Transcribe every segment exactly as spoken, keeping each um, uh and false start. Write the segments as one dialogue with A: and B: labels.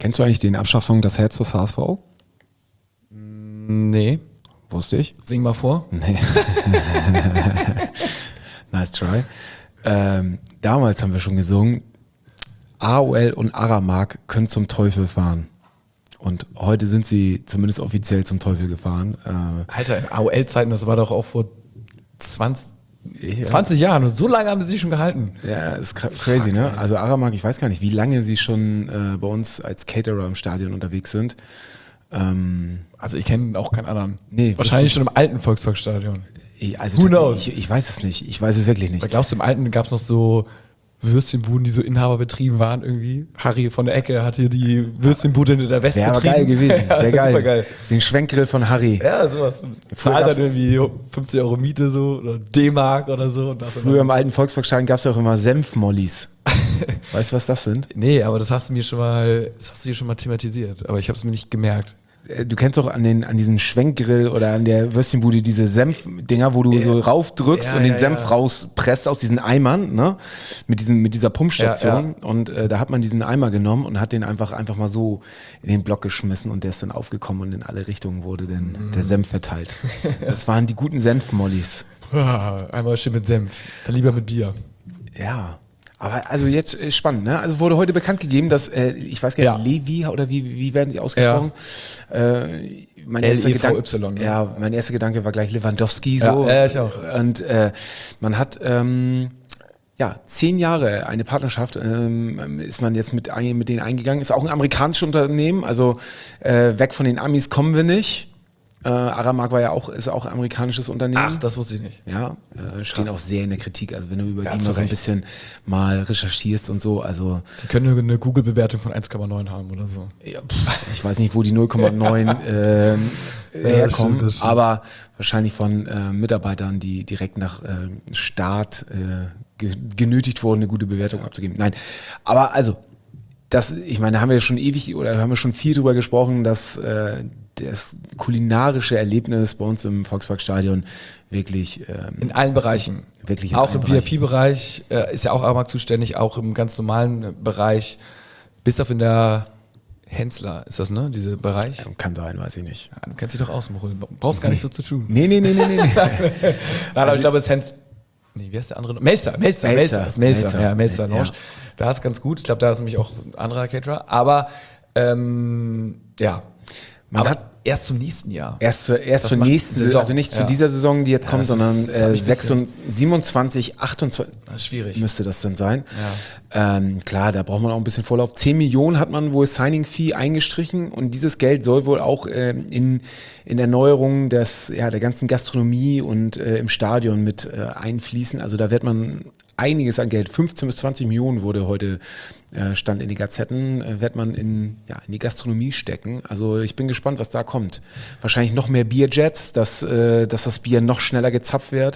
A: Kennst du eigentlich den Abschlagssong Das Herz des H S V?
B: Nee.
A: Wusste ich.
B: Sing mal vor.
A: Nee. Nice try. Ähm, damals haben wir schon gesungen, A O L und Aramark können zum Teufel fahren. Und heute sind sie zumindest offiziell zum Teufel gefahren. Äh,
B: Alter, in A O L-Zeiten, das war doch auch vor zwanzig,
A: ja.
B: zwanzig Jahren. Und so lange haben sie sich schon gehalten.
A: Ja, ist cra- crazy,
B: Fuck,
A: ne?
B: ey.
A: Also Aramark, ich weiß gar nicht, wie lange sie schon äh, bei uns als Caterer im Stadion unterwegs sind. Ähm,
B: Also ich kenne auch keinen anderen.
A: Nee,
B: Wahrscheinlich schon im alten Volksparkstadion.
A: ich- also
B: Who
A: tatsächlich,
B: knows?
A: Ich, ich weiß es nicht. Ich weiß es wirklich nicht.
B: Weil glaubst du, im alten gab es noch so Würstchenbuden, die so inhaberbetrieben waren irgendwie? Harry von der Ecke hat hier die Würstchenbude hinter der West
A: Wäre aber
B: betrieben.
A: geil gewesen.
B: Ja,
A: Wäre geil.
B: super geil.
A: Den Schwenkgrill von Harry.
B: Ja, sowas.
A: Früher
B: Zahlt
A: gab's-
B: dann irgendwie fünfzig Euro Miete so oder D-Mark oder so. Und das
A: Früher im alten Volksparkstadion gab es ja auch immer Senfmollis. Weißt du, was das sind?
B: Nee, aber das hast du mir schon mal, das hast du hier schon mal thematisiert. Aber ich habe es mir nicht gemerkt.
A: Äh, Du kennst doch an, den, an diesen Schwenkgrill oder an der Würstchenbude diese Senfdinger, wo du so raufdrückst
B: Ja,
A: und den
B: ja,
A: Senf
B: ja.
A: rauspresst aus diesen Eimern, ne? Mit, diesen, mit dieser Pumpstation.
B: Ja,
A: Und äh, da hat man diesen Eimer genommen und hat den einfach, einfach mal so in den Block geschmissen und der ist dann aufgekommen und in alle Richtungen wurde dann
B: Mhm.
A: der Senf verteilt. Das waren die guten Senfmollis.
B: Ah, einmal schön mit Senf. Dann lieber mit Bier.
A: Ja. Aber also jetzt äh, spannend, ne? Also wurde heute bekannt gegeben, dass, äh, ich weiß gar nicht,
B: Ja.
A: Levi oder wie, wie werden sie ausgesprochen? Äh, mein erster
B: L E V Y,
A: Gedanke,
B: ne?
A: ja, mein erster Gedanke war gleich Lewandowski
B: Ja,
A: so.
B: ja, ich auch.
A: Und äh, man hat ähm, ja zehn Jahre eine Partnerschaft, ähm, ist man jetzt mit, ein- mit denen eingegangen. Ist auch ein amerikanisches Unternehmen, also äh, weg von den Amis kommen wir nicht. Äh, Aramark war ja auch, ist auch ein amerikanisches Unternehmen.
B: Ach, das wusste ich nicht.
A: Ja, äh, stehen auch sehr in der Kritik. Also wenn du über
B: Ja,
A: die
B: zu
A: mal so ein
B: Recht.
A: bisschen mal recherchierst und so, also
B: Die können nur eine Google-Bewertung von eins Komma neun haben oder so.
A: ja, pff, ich weiß nicht, wo die null Komma neun ähm, herkommen,
B: stimmt, das stimmt.
A: aber wahrscheinlich von äh, Mitarbeitern, die direkt nach äh, Start äh, ge genötigt wurden, eine gute Bewertung abzugeben. Nein, aber also, das, ich meine, da haben wir schon ewig oder haben wir schon viel drüber gesprochen, dass äh, das kulinarische Erlebnis bei uns im Volksparkstadion wirklich ähm,
B: In allen Bereichen.
A: Wirklich in
B: auch
A: allen
B: im V I P-Bereich äh, ist ja auch Aramark zuständig, auch im ganz normalen äh, Bereich. Bis auf in der Hensler ist das, ne? Dieser Bereich.
A: kann sein, weiß ich nicht.
B: Ja, du kennst dich doch aus, Mochel. Brauchst gar nicht so zu tun.
A: Nee, nee, nee, nee, nee. nee.
B: Nein, aber ich glaube, es ist Hens. Nee, wie heißt der andere? Melzer, Melzer,
A: Melzer,
B: Melzer, ist Melzer,
A: Melzer.
B: ja, Melzer
A: Ja.
B: Lounge. Da ist ganz gut. Ich glaube, da ist nämlich auch ein anderer Caterer. Aber, ähm, ja.
A: Man
B: aber
A: hat-
B: erst zum nächsten Jahr.
A: Erst, zur- erst
B: Das
A: zur
B: macht
A: nächsten
B: Saison.
A: Saison, also nicht zu
B: Ja.
A: dieser Saison, die jetzt
B: Ja,
A: kommt,
B: das
A: sondern
B: ist- das hab
A: äh,
B: ich ein bisschen-
A: sechsundzwanzig, siebenundzwanzig, achtundzwanzig
B: Das ist schwierig.
A: müsste das dann sein. Ähm, klar, da braucht man auch ein bisschen Vorlauf. zehn Millionen hat man wohl Signing-Fee eingestrichen und dieses Geld soll wohl auch ähm, in, in Erneuerung des, ja, der ganzen Gastronomie und äh, im Stadion mit äh, einfließen. Also da wird man einiges an Geld, fünfzehn bis zwanzig Millionen wurde heute, äh, stand in die Gazetten, äh, wird man in, ja, in die Gastronomie stecken. Also ich bin gespannt, was da kommt. Wahrscheinlich noch mehr Bierjets, dass, äh, dass das Bier noch schneller gezapft wird.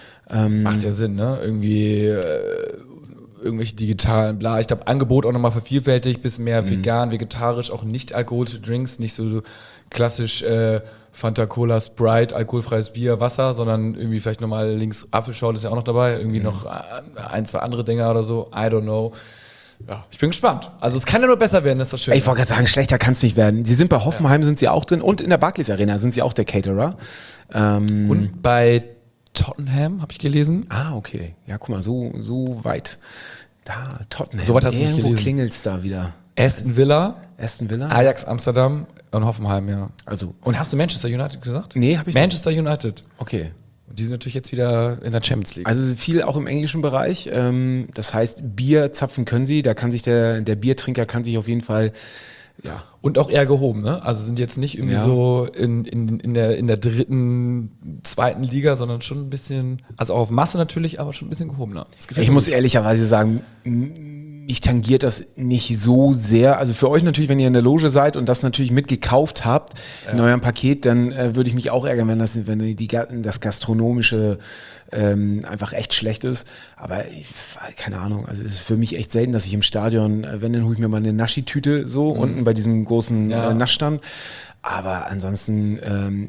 B: Macht ja Sinn, ne? Irgendwie äh, irgendwelche digitalen, bla. Ich glaube, Angebot auch nochmal vervielfältigt, bisschen mehr vegan, vegetarisch, auch nicht alkoholische Drinks, nicht so klassisch äh, Fanta, Cola, Sprite, alkoholfreies Bier, Wasser, sondern irgendwie vielleicht nochmal links Apfelschorle ist ja auch noch dabei, irgendwie noch äh, ein, zwei andere Dinger oder so, I don't know. Ja, ich bin gespannt. Also es kann ja nur besser werden, das ist das Schöne.
A: Ich wollte gerade sagen, schlechter kann es nicht werden. Sie sind bei Hoffenheim, sind sie auch drin und in der Barclays Arena sind sie auch der Caterer. Ähm,
B: Und bei Tottenham, habe ich gelesen.
A: ah, okay. Ja, guck mal, so, so weit. Da, Tottenham.
B: So weit hast du nicht
A: Irgendwo
B: gelesen.
A: klingelt's da wieder.
B: Aston Villa,
A: Aston Villa?
B: Ajax Amsterdam und Hoffenheim, ja.
A: Also,
B: Und hast du Manchester United gesagt?
A: Nee, hab ich
B: Manchester United.
A: okay.
B: Und die sind natürlich jetzt wieder in der Champions League.
A: Also viel auch im englischen Bereich. Ähm, das heißt, Bier zapfen können sie. Da kann sich der, der Biertrinker kann sich auf jeden Fall, ja,
B: Und auch eher gehoben, ne? Also sind jetzt nicht irgendwie
A: Ja.
B: so in, in, in, der, in der dritten, zweiten Liga, sondern schon ein bisschen, also auch auf Masse natürlich, aber schon ein bisschen gehobener. Das gefällt
A: ich
B: mir
A: muss
B: gut.
A: ehrlicherweise sagen, m- mich tangiert das nicht so sehr. Also für euch natürlich, wenn ihr in der Loge seid und das natürlich mitgekauft habt in eurem Paket, dann äh, würde ich mich auch ärgern, wenn das, wenn die, Ga- das gastronomische ähm, einfach echt schlecht ist. Aber ich, keine Ahnung, also es ist für mich echt selten, dass ich im Stadion, äh, wenn, dann hole ich mir mal eine Naschi-Tüte so unten bei diesem großen
B: Ja.
A: äh, Naschstand. Aber ansonsten ähm,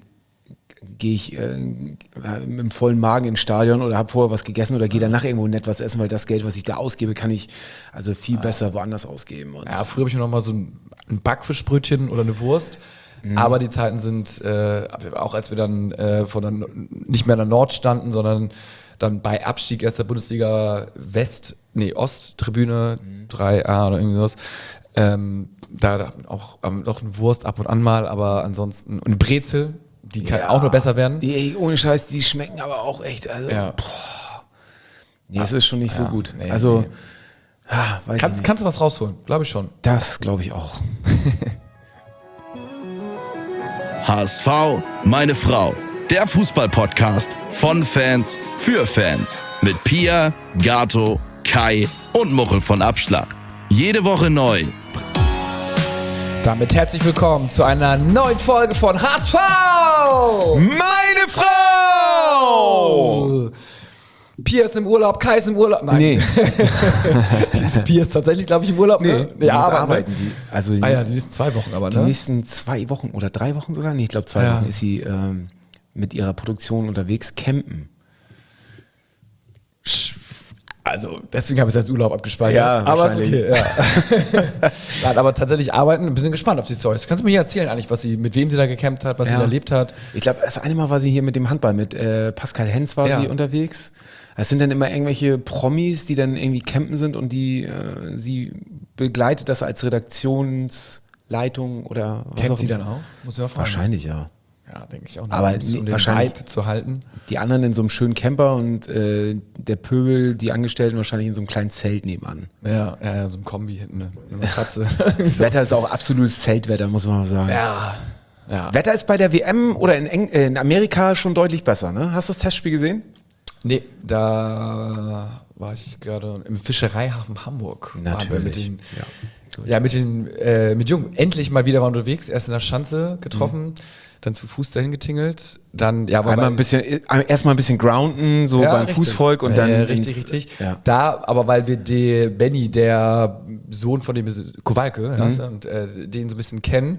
A: gehe ich äh, mit einem vollen Magen ins Stadion oder habe vorher was gegessen oder gehe danach irgendwo nett was essen, weil das Geld, was ich da ausgebe, kann ich also viel besser woanders ausgeben. Und
B: Ja, früher habe ich mir noch mal so ein ein Backfischbrötchen oder eine Wurst. Mhm. Aber die Zeiten sind, äh, auch als wir dann äh, von der, nicht mehr in der Nord standen, sondern dann bei Abstieg erst der Bundesliga West, nee, Osttribüne mhm. drei A oder irgendwie sowas. Ähm, da, da auch ähm, noch eine Wurst ab und an mal, aber ansonsten und eine Brezel, die kann ja auch nur besser werden.
A: Die, ohne Scheiß, die schmecken aber auch echt. Also,
B: ja.
A: boah. Nee, es ist schon nicht ja, so gut.
B: Nee,
A: also,
B: nee. Ah, weiß kannst, kannst du was rausholen? Glaube ich schon.
A: Das glaube ich auch.
C: H S V, meine Frau. Der Fußball-Podcast von Fans für Fans. Mit Pia, Gato, Kai und Muchel von Abschlag. Jede Woche neu.
B: Damit herzlich willkommen zu einer neuen Folge von H S V,
A: meine Frau!
B: Pia ist im Urlaub, Kai ist im Urlaub.
A: Nein. Nee.
B: Pia ist tatsächlich, glaube ich, im Urlaub.
A: Nee,
B: ne?
A: nee ja, arbeiten, arbeiten die. Also die,
B: ah ja, die nächsten zwei Wochen aber, ne?
A: Die nächsten zwei Wochen oder drei Wochen sogar? Nee, ich glaube zwei
B: ja.
A: Wochen ist sie ähm, mit ihrer Produktion unterwegs, campen.
B: Also, deswegen habe ich es als Urlaub abgespeichert.
A: Ja,
B: aber ist okay, ja. Nein, aber tatsächlich arbeiten, ein bisschen gespannt auf die Storys. Kannst du mir hier erzählen eigentlich, was sie, mit wem sie da gecampt hat, was ja. sie da erlebt hat?
A: Ich glaube, das eine Mal war sie hier mit dem Handball, mit äh, Pascal Hens war ja. sie unterwegs. Es sind dann immer irgendwelche Promis, die dann irgendwie campen sind und die äh, sie begleitet das als Redaktionsleitung oder was
B: Campt
A: auch
B: sie dann auch? Muss ich mal fragen.
A: Wahrscheinlich, ja.
B: Ja, denke ich auch.
A: Aber
B: um den
A: wahrscheinlich
B: Vibe zu halten.
A: Die anderen in so einem schönen Camper und äh, der Pöbel, die Angestellten wahrscheinlich in so einem kleinen Zelt nebenan.
B: Ja, ja, ja so ein Kombi hinten, eine Matratze.
A: Das Wetter ist auch absolutes Zeltwetter, muss man mal sagen.
B: Ja. ja.
A: Wetter ist bei der W M oder in, Eng äh, in Amerika schon deutlich besser, ne? Hast du das Testspiel gesehen?
B: Nee, da war ich gerade im Fischereihafen Hamburg.
A: Natürlich.
B: Mit den,
A: ja.
B: ja, mit den äh, mit Jungen endlich mal wieder mal unterwegs. Erst in der Schanze getroffen, mhm. dann zu Fuß dahin getingelt. Dann ja,
A: einmal ein bisschen, erstmal ein bisschen grounden, so
B: ja,
A: beim
B: richtig.
A: Fußvolk und dann
B: äh, richtig,
A: ins,
B: richtig.
A: Ja.
B: Da, aber weil wir die Benny, der Sohn von dem Kowalke, mhm. ja, und äh, den so ein bisschen kennen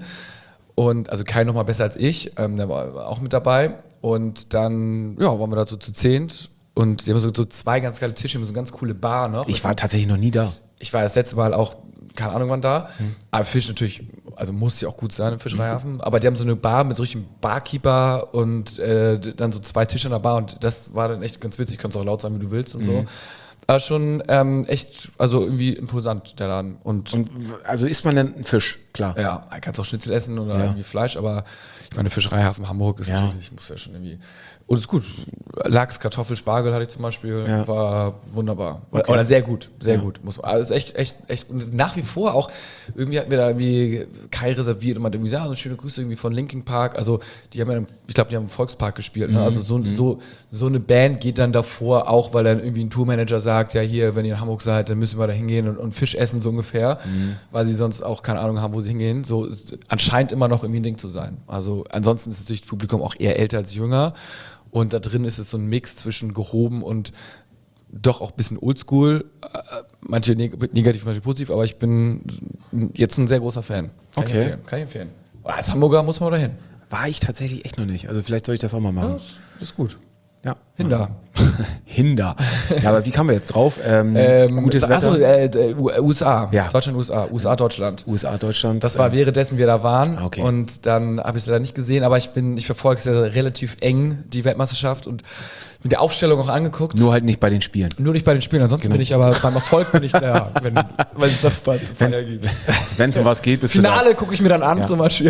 B: und also Kai noch mal besser als ich, ähm, der war auch mit dabei und dann ja waren wir da so zu zehnt. Und sie haben so, so zwei ganz geile Tische, so eine ganz coole Bar noch.
A: Ich war tatsächlich noch nie da.
B: Ich war das letzte Mal auch, keine Ahnung wann da. Hm. Aber Fisch natürlich, also muss ja auch gut sein im Fischereihafen. Mhm. Aber die haben so eine Bar mit so richtigen Barkeeper und äh, dann so zwei Tische in der Bar. Und das war dann echt ganz witzig. Kannst auch laut sagen, wie du willst und mhm. so. Aber schon ähm, echt, also irgendwie imposant, der Laden. Und,
A: und also isst man dann Fisch, klar.
B: Ja, man kann auch Schnitzel essen oder
A: ja.
B: irgendwie Fleisch. Aber ich meine, Fischereihafen Hamburg ist
A: ja.
B: natürlich, ich muss ja schon irgendwie... Und ist gut. Lachs, Kartoffel, Spargel hatte ich zum Beispiel. Ja. War wunderbar.
A: Okay.
B: Oder sehr gut, sehr
A: ja.
B: gut. Muss man, also echt, echt, echt. Und nach wie vor auch, irgendwie hatten wir da irgendwie Kai reserviert und man hat irgendwie gesagt, so schöne Grüße irgendwie von Linkin Park. Also die haben ja, ich glaube, die haben im Volkspark gespielt. Ne? Mhm. Also so, mhm. so, so eine Band geht dann davor, auch weil dann irgendwie ein Tourmanager sagt, ja hier, wenn ihr in Hamburg seid, dann müssen wir da hingehen und, und Fisch essen, so ungefähr. Mhm. Weil sie sonst auch keine Ahnung haben, wo sie hingehen. So ist anscheinend immer noch irgendwie ein Ding zu sein. Also ansonsten ist natürlich das Publikum auch eher älter als jünger. Und da drin ist es so ein Mix zwischen gehoben und doch auch ein bisschen oldschool. Manche neg- negativ, manche positiv, aber ich bin jetzt ein sehr großer Fan. Kann
A: okay.
B: ich empfehlen. Kann ich empfehlen. Als Hamburger muss man da hin.
A: War ich tatsächlich echt noch nicht. Also vielleicht soll ich das auch mal machen.
B: Ja, das ist gut.
A: Ja.
B: Hinder.
A: Hinder. Ja, aber wie kamen wir jetzt drauf? Ähm,
B: ähm,
A: gutes Wetter.
B: Achso, äh, U S A.
A: Ja.
B: Deutschland, U S A. U S A, Deutschland.
A: U S A, Deutschland.
B: Das war währenddessen wir da waren.
A: Okay.
B: Und dann habe ich es leider nicht gesehen, aber ich bin, ich verfolge es ja relativ eng, die Weltmeisterschaft und mit der Aufstellung auch angeguckt.
A: Nur halt nicht bei den Spielen.
B: Nur nicht bei den Spielen. Ansonsten genau. bin ich aber beim Erfolg bin ich da, wenn es da was gibt.
A: Wenn es um was geht, bist
B: Finale
A: du da.
B: gucke ich mir dann an, ja. zum Beispiel.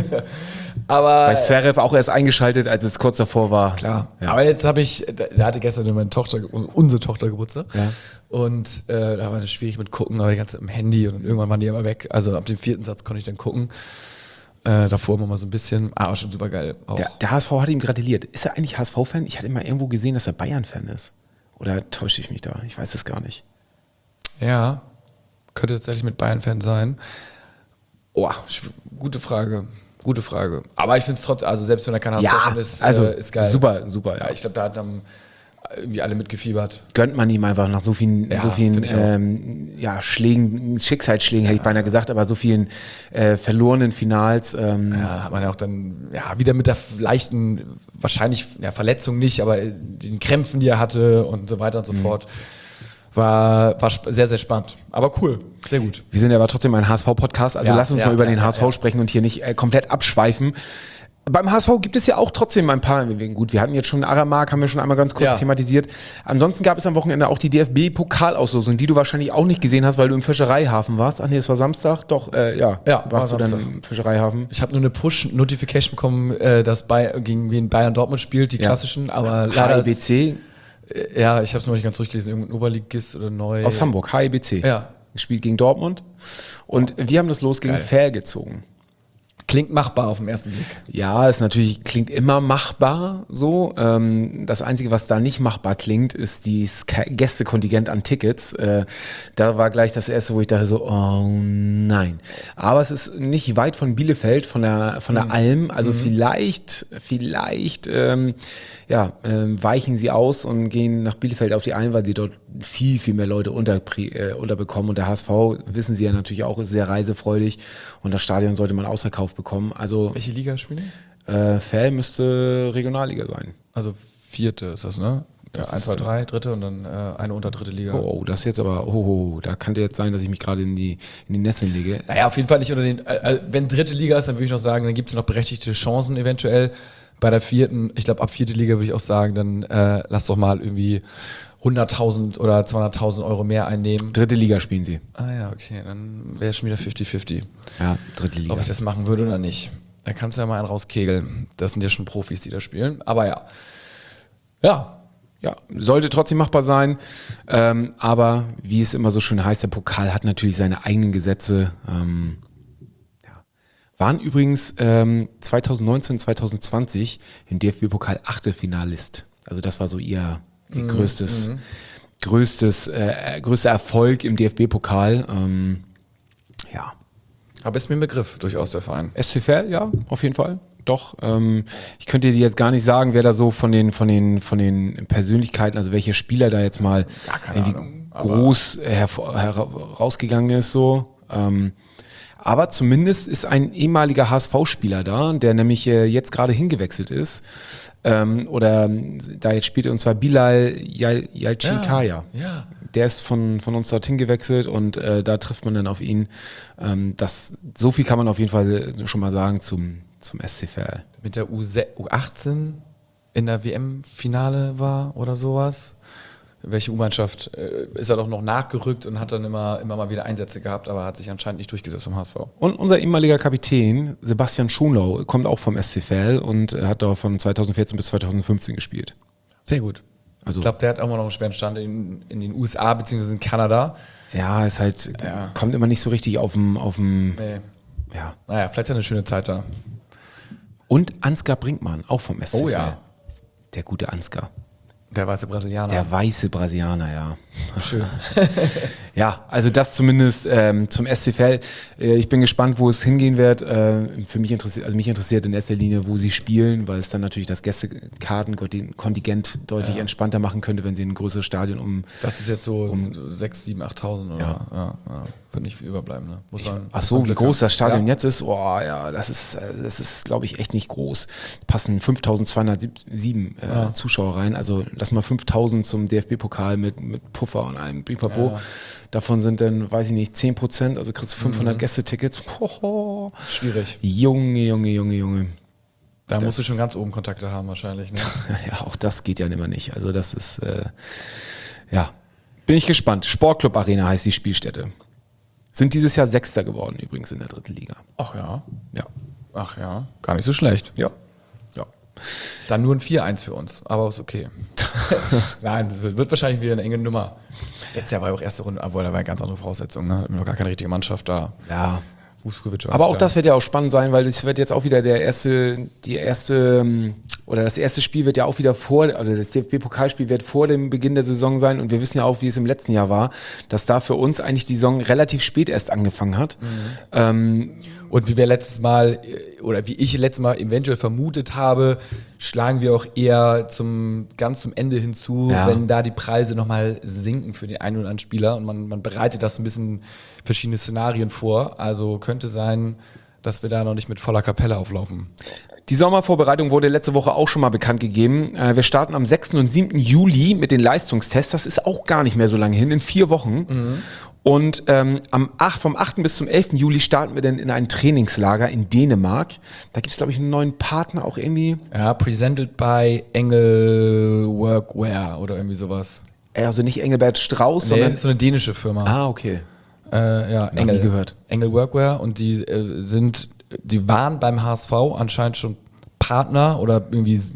B: Aber
A: bei Zverev auch erst eingeschaltet, als es kurz davor war.
B: Klar. Ja. Aber jetzt habe ich, da hatte gestern meine Tochter, unsere Tochter Geburtstag. Ja. Und äh, da war es schwierig mit gucken, aber die ganze Zeit im Handy und irgendwann waren die immer weg. Also ab dem vierten Satz konnte ich dann gucken. Äh, davor immer mal so ein bisschen, aber schon super geil. Auch.
A: Der, der H S V hat ihm gratuliert. Ist er eigentlich H S V-Fan? Ich hatte immer irgendwo gesehen, dass er Bayern-Fan ist. Oder täusche ich mich da? Ich weiß es gar nicht.
B: Ja, könnte tatsächlich mit Bayern-Fan sein. Oh, gute Frage. Gute Frage. Aber ich finde es trotzdem, also selbst wenn er kein H S V-Fan
A: ja,
B: ist,
A: also
B: äh, ist geil.
A: Super, super.
B: Ja, ich glaube, da hat dann irgendwie alle mitgefiebert.
A: Gönnt man ihm einfach nach so vielen,
B: ja,
A: so vielen ähm, ja, Schlägen, Schicksalsschlägen, ja. hätte ich beinahe gesagt, aber so vielen äh, verlorenen Finals. Ähm,
B: ja, hat man ja auch dann ja, wieder mit der leichten, wahrscheinlich ja, Verletzung nicht, aber den Krämpfen, die er hatte und so weiter und so mhm. fort. War, war sehr, sehr spannend. Aber cool, sehr gut.
A: Wir sind ja aber trotzdem ein H S V-Podcast, also
B: Ja,
A: lass uns
B: ja,
A: mal über
B: ja,
A: den
B: ja,
A: H S V
B: ja.
A: sprechen und hier nicht äh, komplett abschweifen. Beim H S V gibt es ja auch trotzdem ein paar, gut, wir hatten jetzt schon Aramark, haben wir schon einmal ganz kurz
B: Ja.
A: thematisiert. Ansonsten gab es am Wochenende auch die D F B-Pokalauslosung, die du wahrscheinlich auch nicht gesehen hast, weil du im Fischereihafen warst. Ach nee, es war Samstag, doch, äh, ja,
B: Ja,
A: warst
B: war
A: du dann
B: Samstag.
A: im Fischereihafen.
B: Ich habe nur eine Push-Notification bekommen, äh, dass bei, gegen wen Bayern Dortmund spielt, die
A: Ja.
B: klassischen, aber leider
A: H I
B: ist,
A: B C
B: äh, ja, ich habe es noch nicht ganz durchgelesen, irgendein Oberligist oder neu.
A: aus Hamburg, H I B C.
B: Ja.
A: Gespielt gegen Dortmund. Und wir haben das Los gegen
B: Geil.
A: Fair gezogen.
B: Klingt machbar auf den ersten Blick.
A: Ja, es natürlich klingt immer machbar so. Ähm, das Einzige, was da nicht machbar klingt, ist dieses Ka- Gästekontingent an Tickets. Äh, da war gleich das erste, wo ich dachte so, oh nein. Aber es ist nicht weit von Bielefeld, von der von der Alm. Also vielleicht, vielleicht ähm, ja, ähm, weichen sie aus und gehen nach Bielefeld auf die Alm, weil sie dort viel, viel mehr Leute unter, äh, unterbekommen. Und der H S V, wissen sie ja natürlich auch, ist sehr reisefreudig. Und das Stadion sollte man ausverkauft bekommen. Also
B: Welche Liga spielen?
A: äh, Fair müsste Regionalliga sein.
B: Also vierte ist das, ne?
A: Das
B: Ja, eins,
A: ist
B: zwei,
A: so.
B: drei, dritte und dann äh, eine unter dritte Liga.
A: Oh, das jetzt aber, oh, oh, da könnte jetzt sein, dass ich mich gerade in die, in die Nesseln lege.
B: Naja, auf jeden Fall nicht unter den. Äh, wenn dritte Liga ist, dann würde ich noch sagen, dann gibt es noch berechtigte Chancen eventuell. Bei der vierten, ich glaube, ab vierte Liga würde ich auch sagen, dann äh, lass doch mal irgendwie hunderttausend oder zweihunderttausend Euro mehr einnehmen.
A: Dritte Liga spielen sie.
B: Ah ja, okay, dann wäre es schon wieder fifty fifty,
A: Ja, dritte Liga.
B: ob ich das machen würde oder nicht. Da kannst du ja mal einen rauskegeln. Das sind ja schon Profis, die da spielen. Aber ja. Ja,
A: Ja, sollte trotzdem machbar sein. Ähm, aber wie es immer so schön heißt, der Pokal hat natürlich seine eigenen Gesetze. Ähm, ja. Waren übrigens ähm, zweitausendneunzehn, zweitausendzwanzig im D F B-Pokal Achtelfinalist. Also das war so ihr, ihr größtes, größtes, äh, größter Erfolg im D F B-Pokal. Ähm, ja.
B: aber ist mir ein Begriff, durchaus der Verein.
A: S C Fair, ja, auf jeden Fall. Doch. Ähm, ich könnte dir jetzt gar nicht sagen, wer da so von den, von den, von den Persönlichkeiten, also welche Spieler da jetzt mal
B: Gar keine
A: irgendwie
B: Ahnung,
A: groß hervor, herausgegangen ist, so. Ähm, aber zumindest ist ein ehemaliger H S V-Spieler da, der nämlich äh, jetzt gerade hingewechselt ist. Ähm, oder ähm, da jetzt spielt, und zwar Bilal Yal- Yalcinkaya.
B: Ja, ja.
A: Der ist von, von uns dorthin gewechselt und äh, da trifft man dann auf ihn. Ähm, das, so viel kann man auf jeden Fall schon mal sagen zum, zum S C V L.
B: Mit der U achtzehn in der W M-Finale war oder sowas. Welche U-Mannschaft äh, ist er doch noch nachgerückt und hat dann immer, immer mal wieder Einsätze gehabt, aber hat sich anscheinend nicht durchgesetzt vom H S V.
A: Und unser ehemaliger Kapitän, Sebastian Schonlau, kommt auch vom S C V L und äh, hat da von zweitausendvierzehn bis zweitausendfünfzehn gespielt.
B: Sehr gut.
A: Also,
B: Ich glaube, der hat auch immer noch einen schweren Stand in, in den U S A bzw. in Kanada.
A: ja, ist halt,
B: Ja.
A: kommt immer nicht so richtig auf dem, auf dem,
B: Nee.
A: ja.
B: Naja, vielleicht hat er eine schöne Zeit da.
A: Und Ansgar Brinkmann, auch vom S C V L.
B: Oh ja.
A: Der gute Ansgar.
B: Der weiße Brasilianer.
A: Der weiße Brasilianer, ja.
B: Schön.
A: Ja, also das zumindest ähm, zum S C V L. Äh, ich bin gespannt, wo es hingehen wird. Äh, für mich interessiert, also mich interessiert in erster Linie, wo sie spielen, weil es dann natürlich das Gästekartenkontingent deutlich
B: Ja.
A: entspannter machen könnte, wenn sie ein größeres Stadion um.
B: Das ist jetzt so um sechs, sieben, achttausend oder?
A: Ja.
B: Ja, ja. Wird nicht viel überbleiben, ne? Muss man,
A: Ach
B: muss
A: so,
B: man
A: wie
B: Glück
A: groß
B: haben.
A: das Stadion
B: Ja.
A: jetzt ist, oh ja, das ist, äh, das ist, glaube ich, echt nicht groß. Passen fünftausendzweihundertsieben äh,
B: Ja.
A: Zuschauer rein. Also lass mal fünftausend zum D F B-Pokal mit, mit Puffer und allem Pipapo.
B: Ja.
A: Davon sind dann, weiß ich nicht, zehn Prozent, also kriegst du fünfhundert
B: Mhm.
A: Gästetickets. Hoho.
B: Schwierig.
A: Junge, Junge, Junge, Junge.
B: Da
A: Das-
B: musst du schon ganz oben Kontakte haben wahrscheinlich, ne?
A: Ja, auch das geht ja immer nicht. Also das ist, äh, ja, bin ich gespannt. Sportclub Arena heißt die Spielstätte. Sind dieses Jahr Sechster geworden übrigens in der dritten Liga.
B: Ach ja.
A: Ja.
B: Ach ja. Gar nicht so schlecht.
A: Ja. Ja.
B: Dann nur ein vier eins für uns, aber ist okay. Nein, das wird, wird wahrscheinlich wieder eine enge Nummer. Letztes Jahr war ja auch erste Runde, obwohl da war eine ganz andere Voraussetzung, ne? Hatten wir noch gar keine richtige Mannschaft da.
A: Ja.
B: Vuskovic war
A: Aber
B: nicht
A: auch
B: da.
A: das wird ja auch spannend sein, weil das wird jetzt auch wieder der erste, die erste, ähm, oder das erste Spiel wird ja auch wieder vor, oder das D F B-Pokalspiel wird vor dem Beginn der Saison sein und wir wissen ja auch, wie es im letzten Jahr war, dass da für uns eigentlich die Saison relativ spät erst angefangen hat. Ähm,
B: Und wie wir letztes Mal, äh, oder wie ich letztes Mal eventuell vermutet habe, schlagen wir auch eher zum ganz zum Ende hinzu,
A: Ja.
B: wenn da die Preise nochmal sinken für den einen oder anderen Spieler und man, man bereitet das ein bisschen verschiedene Szenarien vor. Also könnte sein, dass wir da noch nicht mit voller Kapelle auflaufen.
A: Die Sommervorbereitung wurde letzte Woche auch schon mal bekannt gegeben. Äh, wir starten am sechsten und siebten Juli mit den Leistungstests. Das ist auch gar nicht mehr so lange hin, in vier Wochen. Mhm. Und ähm, am acht, vom achten bis zum elften Juli starten wir dann in ein Trainingslager in Dänemark. Da gibt es, glaube ich, einen neuen Partner auch irgendwie.
B: Ja, presented by Engel Workwear oder irgendwie sowas.
A: Also nicht Engelbert Strauß,
B: Nee,
A: sondern...
B: so eine dänische Firma.
A: Ah, okay.
B: Äh, ja,
A: Noch
B: Engel
A: nie gehört.
B: Engel Workwear und die äh, sind, die waren beim H S V anscheinend schon Partner oder irgendwie s-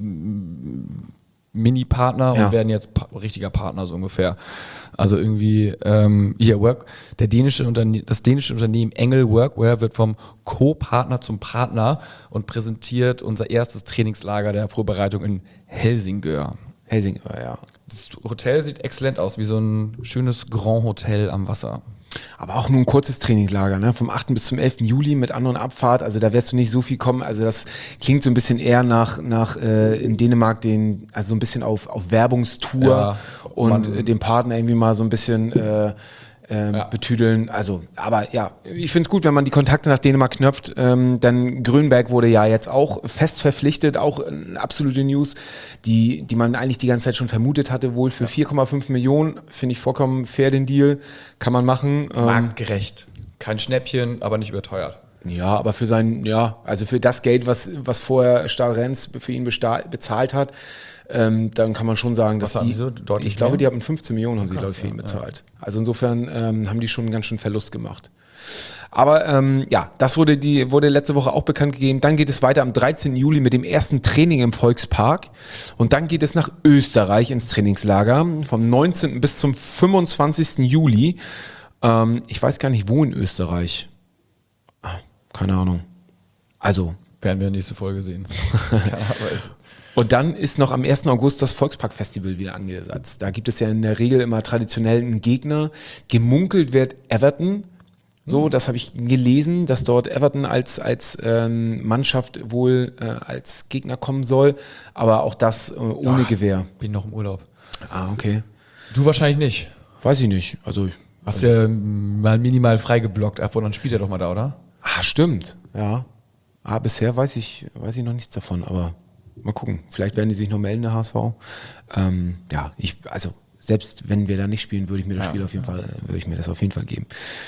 B: Mini-Partner
A: Ja.
B: und werden jetzt pa- richtiger Partner so ungefähr. Also irgendwie ähm, hier Work, der dänische Unterne- das dänische Unternehmen Engel Workwear wird vom Co-Partner zum Partner und präsentiert unser erstes Trainingslager der Vorbereitung in Helsingør.
A: Helsingør, ja.
B: Das Hotel sieht exzellent aus, wie so ein schönes Grand Hotel am Wasser.
A: Aber auch nur ein kurzes Trainingslager, ne? Vom achten bis zum elften Juli mit An- und Abfahrt. Also da wirst du nicht so viel kommen. Also das klingt so ein bisschen eher nach, nach äh, in Dänemark den, also so ein bisschen auf, auf Werbungstour
B: Ja,
A: und
B: man-
A: äh, den Partner irgendwie mal so ein bisschen äh, ähm,
B: Ja.
A: betüdeln. Also, aber ja, ich finde es gut, wenn man die Kontakte nach Dänemark knöpft. Ähm, denn Grönberg wurde ja jetzt auch fest verpflichtet, auch eine absolute News, die, die man eigentlich die ganze Zeit schon vermutet hatte, wohl für vier Komma fünf Millionen. Finde ich vollkommen fair den Deal. Kann man machen. Ähm,
B: Marktgerecht. Kein Schnäppchen, aber nicht überteuert.
A: Ja, aber für sein, ja, also für das Geld, was, was vorher Stahl Renz für ihn besta- bezahlt hat, ähm, dann kann man schon sagen, dass
B: Was haben
A: die,
B: die so? Deutlich
A: ich glaube,
B: mehr?
A: die haben fünfzehn Millionen, haben sie, glaube ich, für ihn bezahlt. Also insofern ähm, haben die schon einen ganz schön Verlust gemacht. Aber ähm, ja, das wurde, die, wurde letzte Woche auch bekannt gegeben. Dann geht es weiter am dreizehnten Juli mit dem ersten Training im Volkspark. Und dann geht es nach Österreich ins Trainingslager vom neunzehnten bis zum fünfundzwanzigsten Juli. Ähm, ich weiß gar nicht, wo in Österreich. Ah, keine Ahnung. Also,
B: Werden wir nächste Folge sehen. Keiner weiß.
A: und dann ist noch am ersten August das Volkspark-Festival wieder angesetzt. Da gibt es ja in der Regel immer traditionell einen Gegner. Gemunkelt wird Everton. So, das habe ich gelesen, dass dort Everton als, als ähm, Mannschaft wohl äh, als Gegner kommen soll. Aber auch das äh, ohne
B: Ach.
A: Gewehr.
B: Bin noch im Urlaub.
A: Ah, okay.
B: Du wahrscheinlich nicht.
A: Weiß ich nicht. Also,
B: Hast ja mal minimal freigeblockt. Ach, dann spielt er doch mal da, oder?
A: ah, stimmt. Ja. Ah, bisher weiß ich, weiß ich noch nichts davon, aber mal gucken. Vielleicht werden die sich noch melden, der H S V. Ähm, ja, ich, also selbst wenn wir da nicht spielen, würde ich mir das
B: Ja.
A: Spiel auf jeden Fall, würde ich mir das auf jeden Fall geben.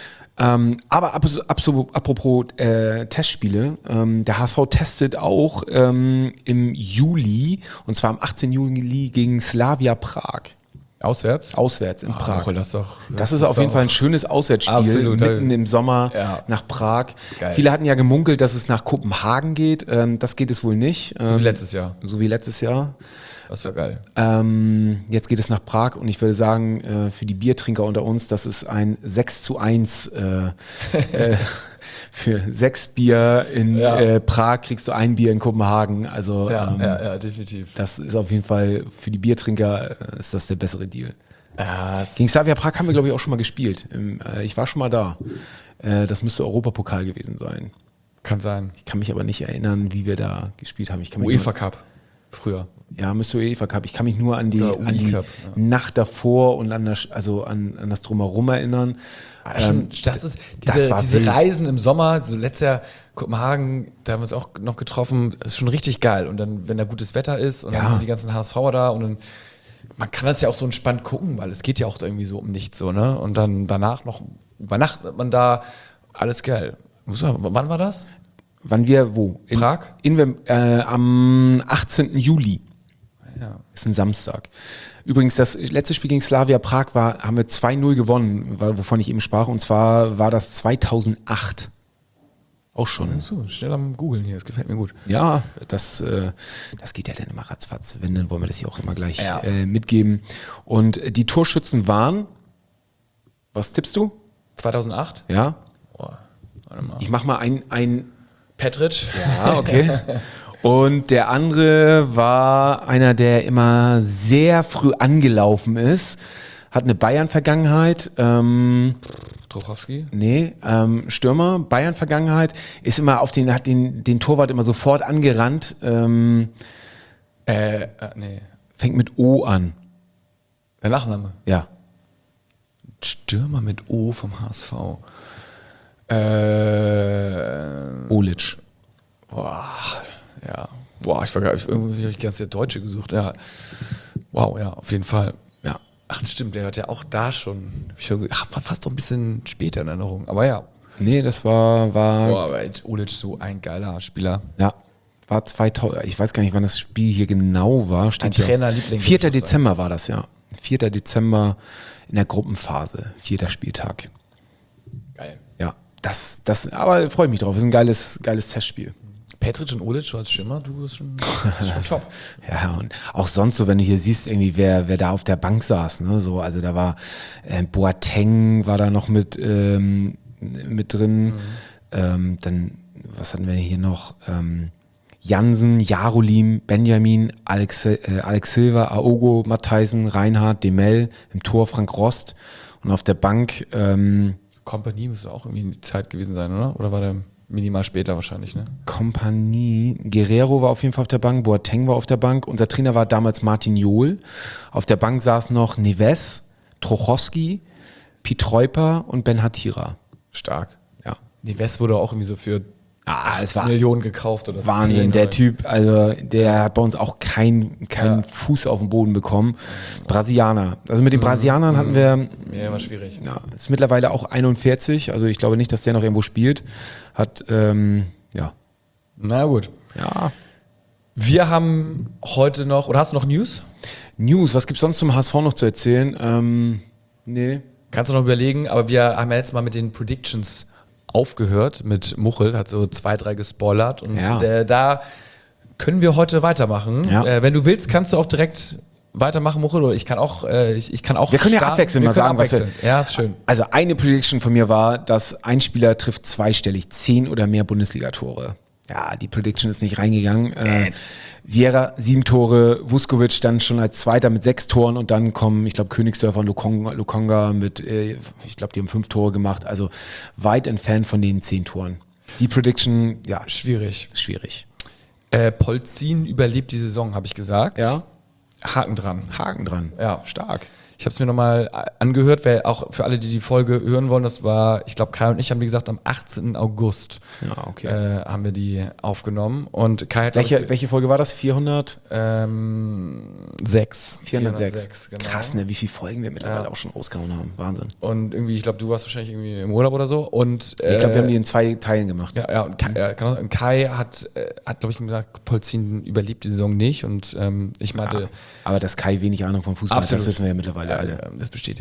A: Ähm, aber ab, ab, apropos äh, Testspiele, ähm, der H S V testet auch ähm, im Juli, und zwar am achtzehnten Juli gegen Slavia Prag.
B: Auswärts?
A: Auswärts in
B: Ach,
A: Prag.
B: Woche, das, doch,
A: Das, ist auf jeden
B: doch-
A: Fall ein schönes Auswärtsspiel,
B: Absolut.
A: mitten im Sommer
B: Ja.
A: nach Prag.
B: Geil.
A: Viele hatten ja gemunkelt, dass es nach Kopenhagen geht. Ähm, das geht es wohl nicht.
B: So wie
A: Ähm,
B: letztes Jahr.
A: So wie letztes Jahr.
B: Das war geil.
A: Ähm, jetzt geht es nach Prag und ich würde sagen, äh, für die Biertrinker unter uns, das ist ein sechs zu eins. Äh, äh, für sechs Bier in
B: Ja.
A: äh, Prag kriegst du ein Bier in Kopenhagen. Also
B: Ja,
A: ähm,
B: ja, ja, definitiv.
A: das ist auf jeden Fall für die Biertrinker äh, ist das der bessere Deal.
B: Ja, es-
A: Gegen Slavia Prag haben wir, glaube ich, auch schon mal gespielt. Im, äh, ich war schon mal da. Äh, das müsste Europapokal gewesen sein.
B: Kann sein.
A: Ich kann mich aber nicht erinnern, wie wir da gespielt haben. Ich kann mich
B: UEFA Cup. Früher.
A: Nur, ja, müsste UEFA Cup. Ich kann mich nur an die,
B: Oder
A: an die
B: Uni Cup, ja.
A: Nacht davor und an das, also an, an das Drumherum erinnern.
B: Ah, schon,
A: Ähm,
B: das ist
A: das
B: diese,
A: war
B: diese
A: wild.
B: Reisen im Sommer, so letztes Jahr Kopenhagen, da haben wir uns auch noch getroffen, das ist schon richtig geil. Und dann, wenn da gutes Wetter ist und
A: Ja.
B: dann sind die ganzen H S V'er da und dann, man kann das ja auch so entspannt gucken, weil es geht ja auch irgendwie so um nichts so, ne? Und dann danach noch übernachtet man da, alles geil. Muss man, wann war das?
A: Wann wir wo? In,
B: Prag?
A: In, äh, am achtzehnten Juli.
B: Ja.
A: Ist ein Samstag. Übrigens, das letzte Spiel gegen Slavia Prag war, haben wir zwei null gewonnen, wa- wovon ich eben sprach. Und zwar war das zweitausendacht. Auch schon.
B: So, schnell am Googeln hier, das gefällt mir gut.
A: Ja, das, äh, das geht ja dann immer ratzfatz. Wenn, dann wollen wir das hier auch immer gleich
B: Ja.
A: äh, mitgeben. Und die Torschützen waren, was tippst du?
B: zweitausendacht?
A: Ja,
B: Boah, warte mal.
A: ich mach mal ein, ein
B: Petric?
A: Ja, okay. Und der andere war einer, der immer sehr früh angelaufen ist, hat eine Bayern-Vergangenheit, ähm,
B: Trochowski?
A: nee, ähm, Stürmer, Bayern-Vergangenheit, ist immer auf den, hat den, den Torwart immer sofort angerannt, ähm,
B: Äh, äh, nee.
A: fängt mit O an,
B: Der Nachname.
A: ja.
B: Stürmer mit O vom H S V. Äh,
A: Olic.
B: Boah, ja. Boah, ich war gar nicht, irgendwie habe ich ganz der Deutsche gesucht. Ja. Wow, ja, auf jeden Fall.
A: Ja.
B: Ach, das stimmt, der hat ja auch da schon, schon ach, war fast noch ein bisschen später in Erinnerung. Aber ja.
A: Nee, das war, war
B: Boah, aber Olic so ein geiler Spieler.
A: ja, war zweitausend, ich weiß gar nicht, wann das Spiel hier genau war. Steht
B: Ein
A: hier.
B: Trainerliebling.
A: vierter Dezember war das, ja. vierter Dezember in der Gruppenphase, vierter Spieltag.
B: Geil.
A: Ja, das, das, aber freue ich mich drauf. Das ist ein geiles, geiles Testspiel.
B: Petric und Olic, du als Schimmer, du bist schon, schon top.
A: Ja, und auch sonst so, wenn du hier siehst, irgendwie, wer, wer da auf der Bank saß, ne, so, also da war äh, Boateng war da noch mit, ähm, mit drin, mhm. ähm, dann, was hatten wir hier noch, ähm, Jansen, Jarolim, Benjamin, Alex, äh, Alex Silva, Aogo, Mattheisen, Reinhardt, Demel, im Tor Frank Rost und auf der Bank ähm,
B: Kompanie müsste auch irgendwie in die Zeit gewesen sein, oder? Oder war der minimal später wahrscheinlich, ne?
A: Kompanie, Guerrero war auf jeden Fall auf der Bank, Boateng war auf der Bank, unser Trainer war damals Martin Jol, auf der Bank saß noch Neves, Trochowski, Pietreuper und Ben Hatira.
B: Stark.
A: Ja.
B: Neves wurde auch irgendwie so für
A: Ah, es war
B: Millionen gekauft oder
A: Wahnsinn,
B: zehn,
A: der
B: oder?
A: Typ, also der hat bei uns auch keinen kein
B: Ja.
A: Fuß auf den Boden bekommen. Brasilianer. Also mit den Brasilianern hatten wir,
B: Ja, war schwierig.
A: ja, ist mittlerweile auch einundvierzig, also ich glaube nicht, dass der noch irgendwo spielt. Hat, ähm, ja.
B: Na gut.
A: Ja.
B: Wir haben heute noch, oder hast du noch News?
A: News, was gibt's sonst zum H S V noch zu erzählen? Ähm, nee.
B: Kannst du noch überlegen, aber wir haben ja jetzt mal mit den Predictions aufgehört mit Muchel, hat so zwei, drei gespoilert und
A: Ja.
B: der, da können wir heute weitermachen.
A: Ja.
B: Äh, wenn du willst, kannst du auch direkt weitermachen, Muchel, oder ich kann auch, äh, ich, ich kann auch
A: Wir können ja
B: starten.
A: abwechseln,
B: wir
A: mal
B: können
A: sagen, was wir-
B: abwechseln. Ja, ist schön.
A: Also eine Prediction von mir war, dass ein Spieler trifft zweistellig, zehn oder mehr Bundesliga-Tore. Ja, die Prediction ist nicht reingegangen. Äh, Vieira, sieben Tore, Vuskovic dann schon als Zweiter mit sechs Toren und dann kommen, ich glaube, Königsdörfer und Lukonga, Lukonga mit, äh, ich glaube, die haben fünf Tore gemacht. Also weit entfernt von den zehn Toren. Die Prediction, ja,
B: Schwierig.
A: schwierig.
B: Äh, Polzin überlebt die Saison, habe ich gesagt.
A: Ja.
B: Haken dran.
A: Haken dran.
B: Ja, stark. Ich habe es mir nochmal angehört, weil auch für alle, die die Folge hören wollen, das war, ich glaube, Kai und ich haben die gesagt, am achtzehnten August
A: Ja, okay.
B: äh, haben wir die aufgenommen. Und Kai hat
A: Welche,
B: glaub ich,
A: welche Folge war das? vierhundert?
B: ähm, sechs.
A: vierhundertsechs.
B: genau.
A: Krass, ne? Wie viele Folgen wir mittlerweile
B: Ja.
A: auch schon rausgehauen haben. Wahnsinn.
B: Und irgendwie, ich glaube, du warst wahrscheinlich irgendwie im Urlaub oder so. Und, äh,
A: Ich glaube, wir haben die in zwei Teilen gemacht.
B: Ja, ja, und Kai, ja, genau. Und Kai hat, äh, hat glaube ich, gesagt, Polzin überlebt die Saison nicht. Und ähm, ich meinte,
A: Ja, aber dass Kai wenig Ahnung vom Fußball hat,
B: Absolut.
A: das wissen wir ja mittlerweile
B: ja,
A: alle.
B: äh, das bestätigt.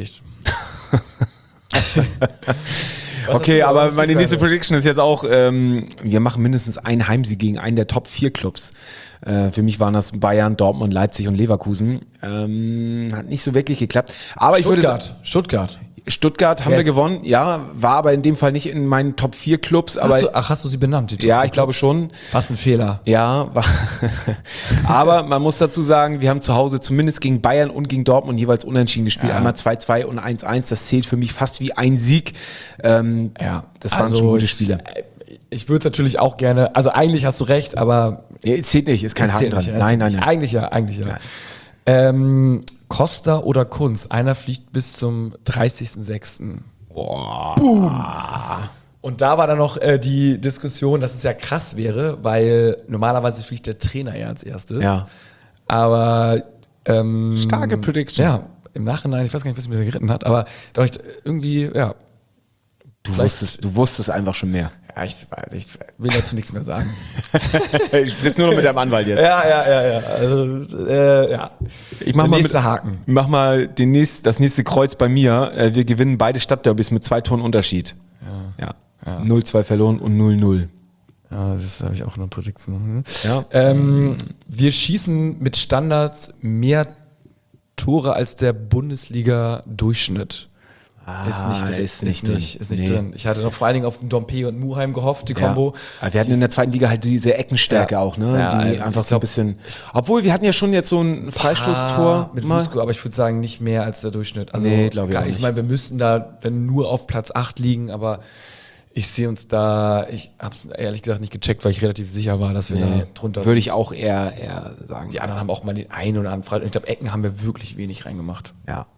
A: Okay,
B: hast du- was
A: aber
B: hast du
A: meine
B: für
A: nächste
B: eine?
A: Prediction ist jetzt auch, ähm, wir machen mindestens einen Heimsieg gegen einen der Top vier Clubs. Äh, für mich waren das Bayern, Dortmund, Leipzig und Leverkusen. Ähm, hat nicht so wirklich geklappt. Aber ich würde sagen,
B: Stuttgart. Stuttgart.
A: Stuttgart haben wir
B: Jetzt.
A: gewonnen, ja, war aber in dem Fall nicht in meinen Top vier Clubs. Aber
B: Hast du, ach, hast du sie benannt? Die
A: ja,
B: Top-
A: ich glaube schon.
B: Was ein Fehler.
A: Ja, war aber man muss dazu sagen, wir haben zu Hause zumindest gegen Bayern und gegen Dortmund jeweils unentschieden gespielt.
B: Ja.
A: Einmal zwei zwei und eins eins. Das zählt für mich fast wie ein Sieg. Ähm,
B: Ja,
A: das waren
B: also
A: schon gute
B: ich-
A: Spiele.
B: Ich würde es natürlich auch gerne, also eigentlich hast du recht, aber
A: Ja, es zählt nicht, ist kein
B: es
A: Haken
B: zählt
A: dran.
B: nicht. Es-
A: Nein, nein, nein.
B: Eigentlich ja, eigentlich ja.
A: Nein.
B: Ähm, Costa oder Kunz? Einer fliegt bis zum dreißigsten sechsten Boom! Und da war dann noch äh, die Diskussion, dass es ja krass wäre, weil normalerweise fliegt der Trainer ja als erstes.
A: Ja.
B: Aber ähm,
A: Starke Prediction.
B: Ja, im Nachhinein, ich weiß gar nicht, was mir da geritten hat, aber da ich irgendwie, ja,
A: Du
B: vielleicht-
A: wusstest, du wusstest einfach schon mehr.
B: ja ich, ich will dazu nichts mehr sagen.
A: Ich spreche nur noch mit deinem Anwalt jetzt.
B: Ja, ja, ja, ja. Also, äh, ja.
A: Ich mach
B: Der
A: mal
B: nächste
A: mit,
B: Haken.
A: Mach mal den nächst, das nächste Kreuz bei mir. Äh, Wir gewinnen beide Stadtderbys mit zwei Toren Unterschied. Ja. ja. null zwei verloren und null null.
B: Ja, das habe ich auch in der Prädiction.
A: Ja.
B: Ähm, wir schießen mit Standards mehr Tore als der Bundesliga-Durchschnitt. ist nicht drin.
A: Ah, ist nicht drin.
B: Ist nicht
A: Nee.
B: drin. Ich hatte noch vor allen Dingen auf Dompe und Muheim gehofft, die Kombo.
A: Ja. Aber wir hatten in der zweiten Liga halt diese Eckenstärke
B: Ja.
A: auch, ne?
B: Ja,
A: die
B: ich
A: einfach so ein
B: glaub-
A: bisschen. Obwohl, wir hatten ja schon jetzt so ein Freistoßtor
B: Ah, mit
A: mal.
B: Vusko, aber ich würde sagen, nicht mehr als der Durchschnitt. Also,
A: Nee, glaub ich
B: klar,
A: auch
B: ich
A: nicht.
B: meine, wir müssten da dann nur auf Platz acht liegen, aber ich sehe uns da, ich habe es ehrlich gesagt nicht gecheckt, weil ich relativ sicher war, dass wir
A: Nee,
B: da drunter
A: würde
B: sind.
A: ich auch eher, eher sagen.
B: Die anderen haben auch mal den einen oder anderen Freistoß. Ich glaube, Ecken haben wir wirklich wenig reingemacht.
A: Ja.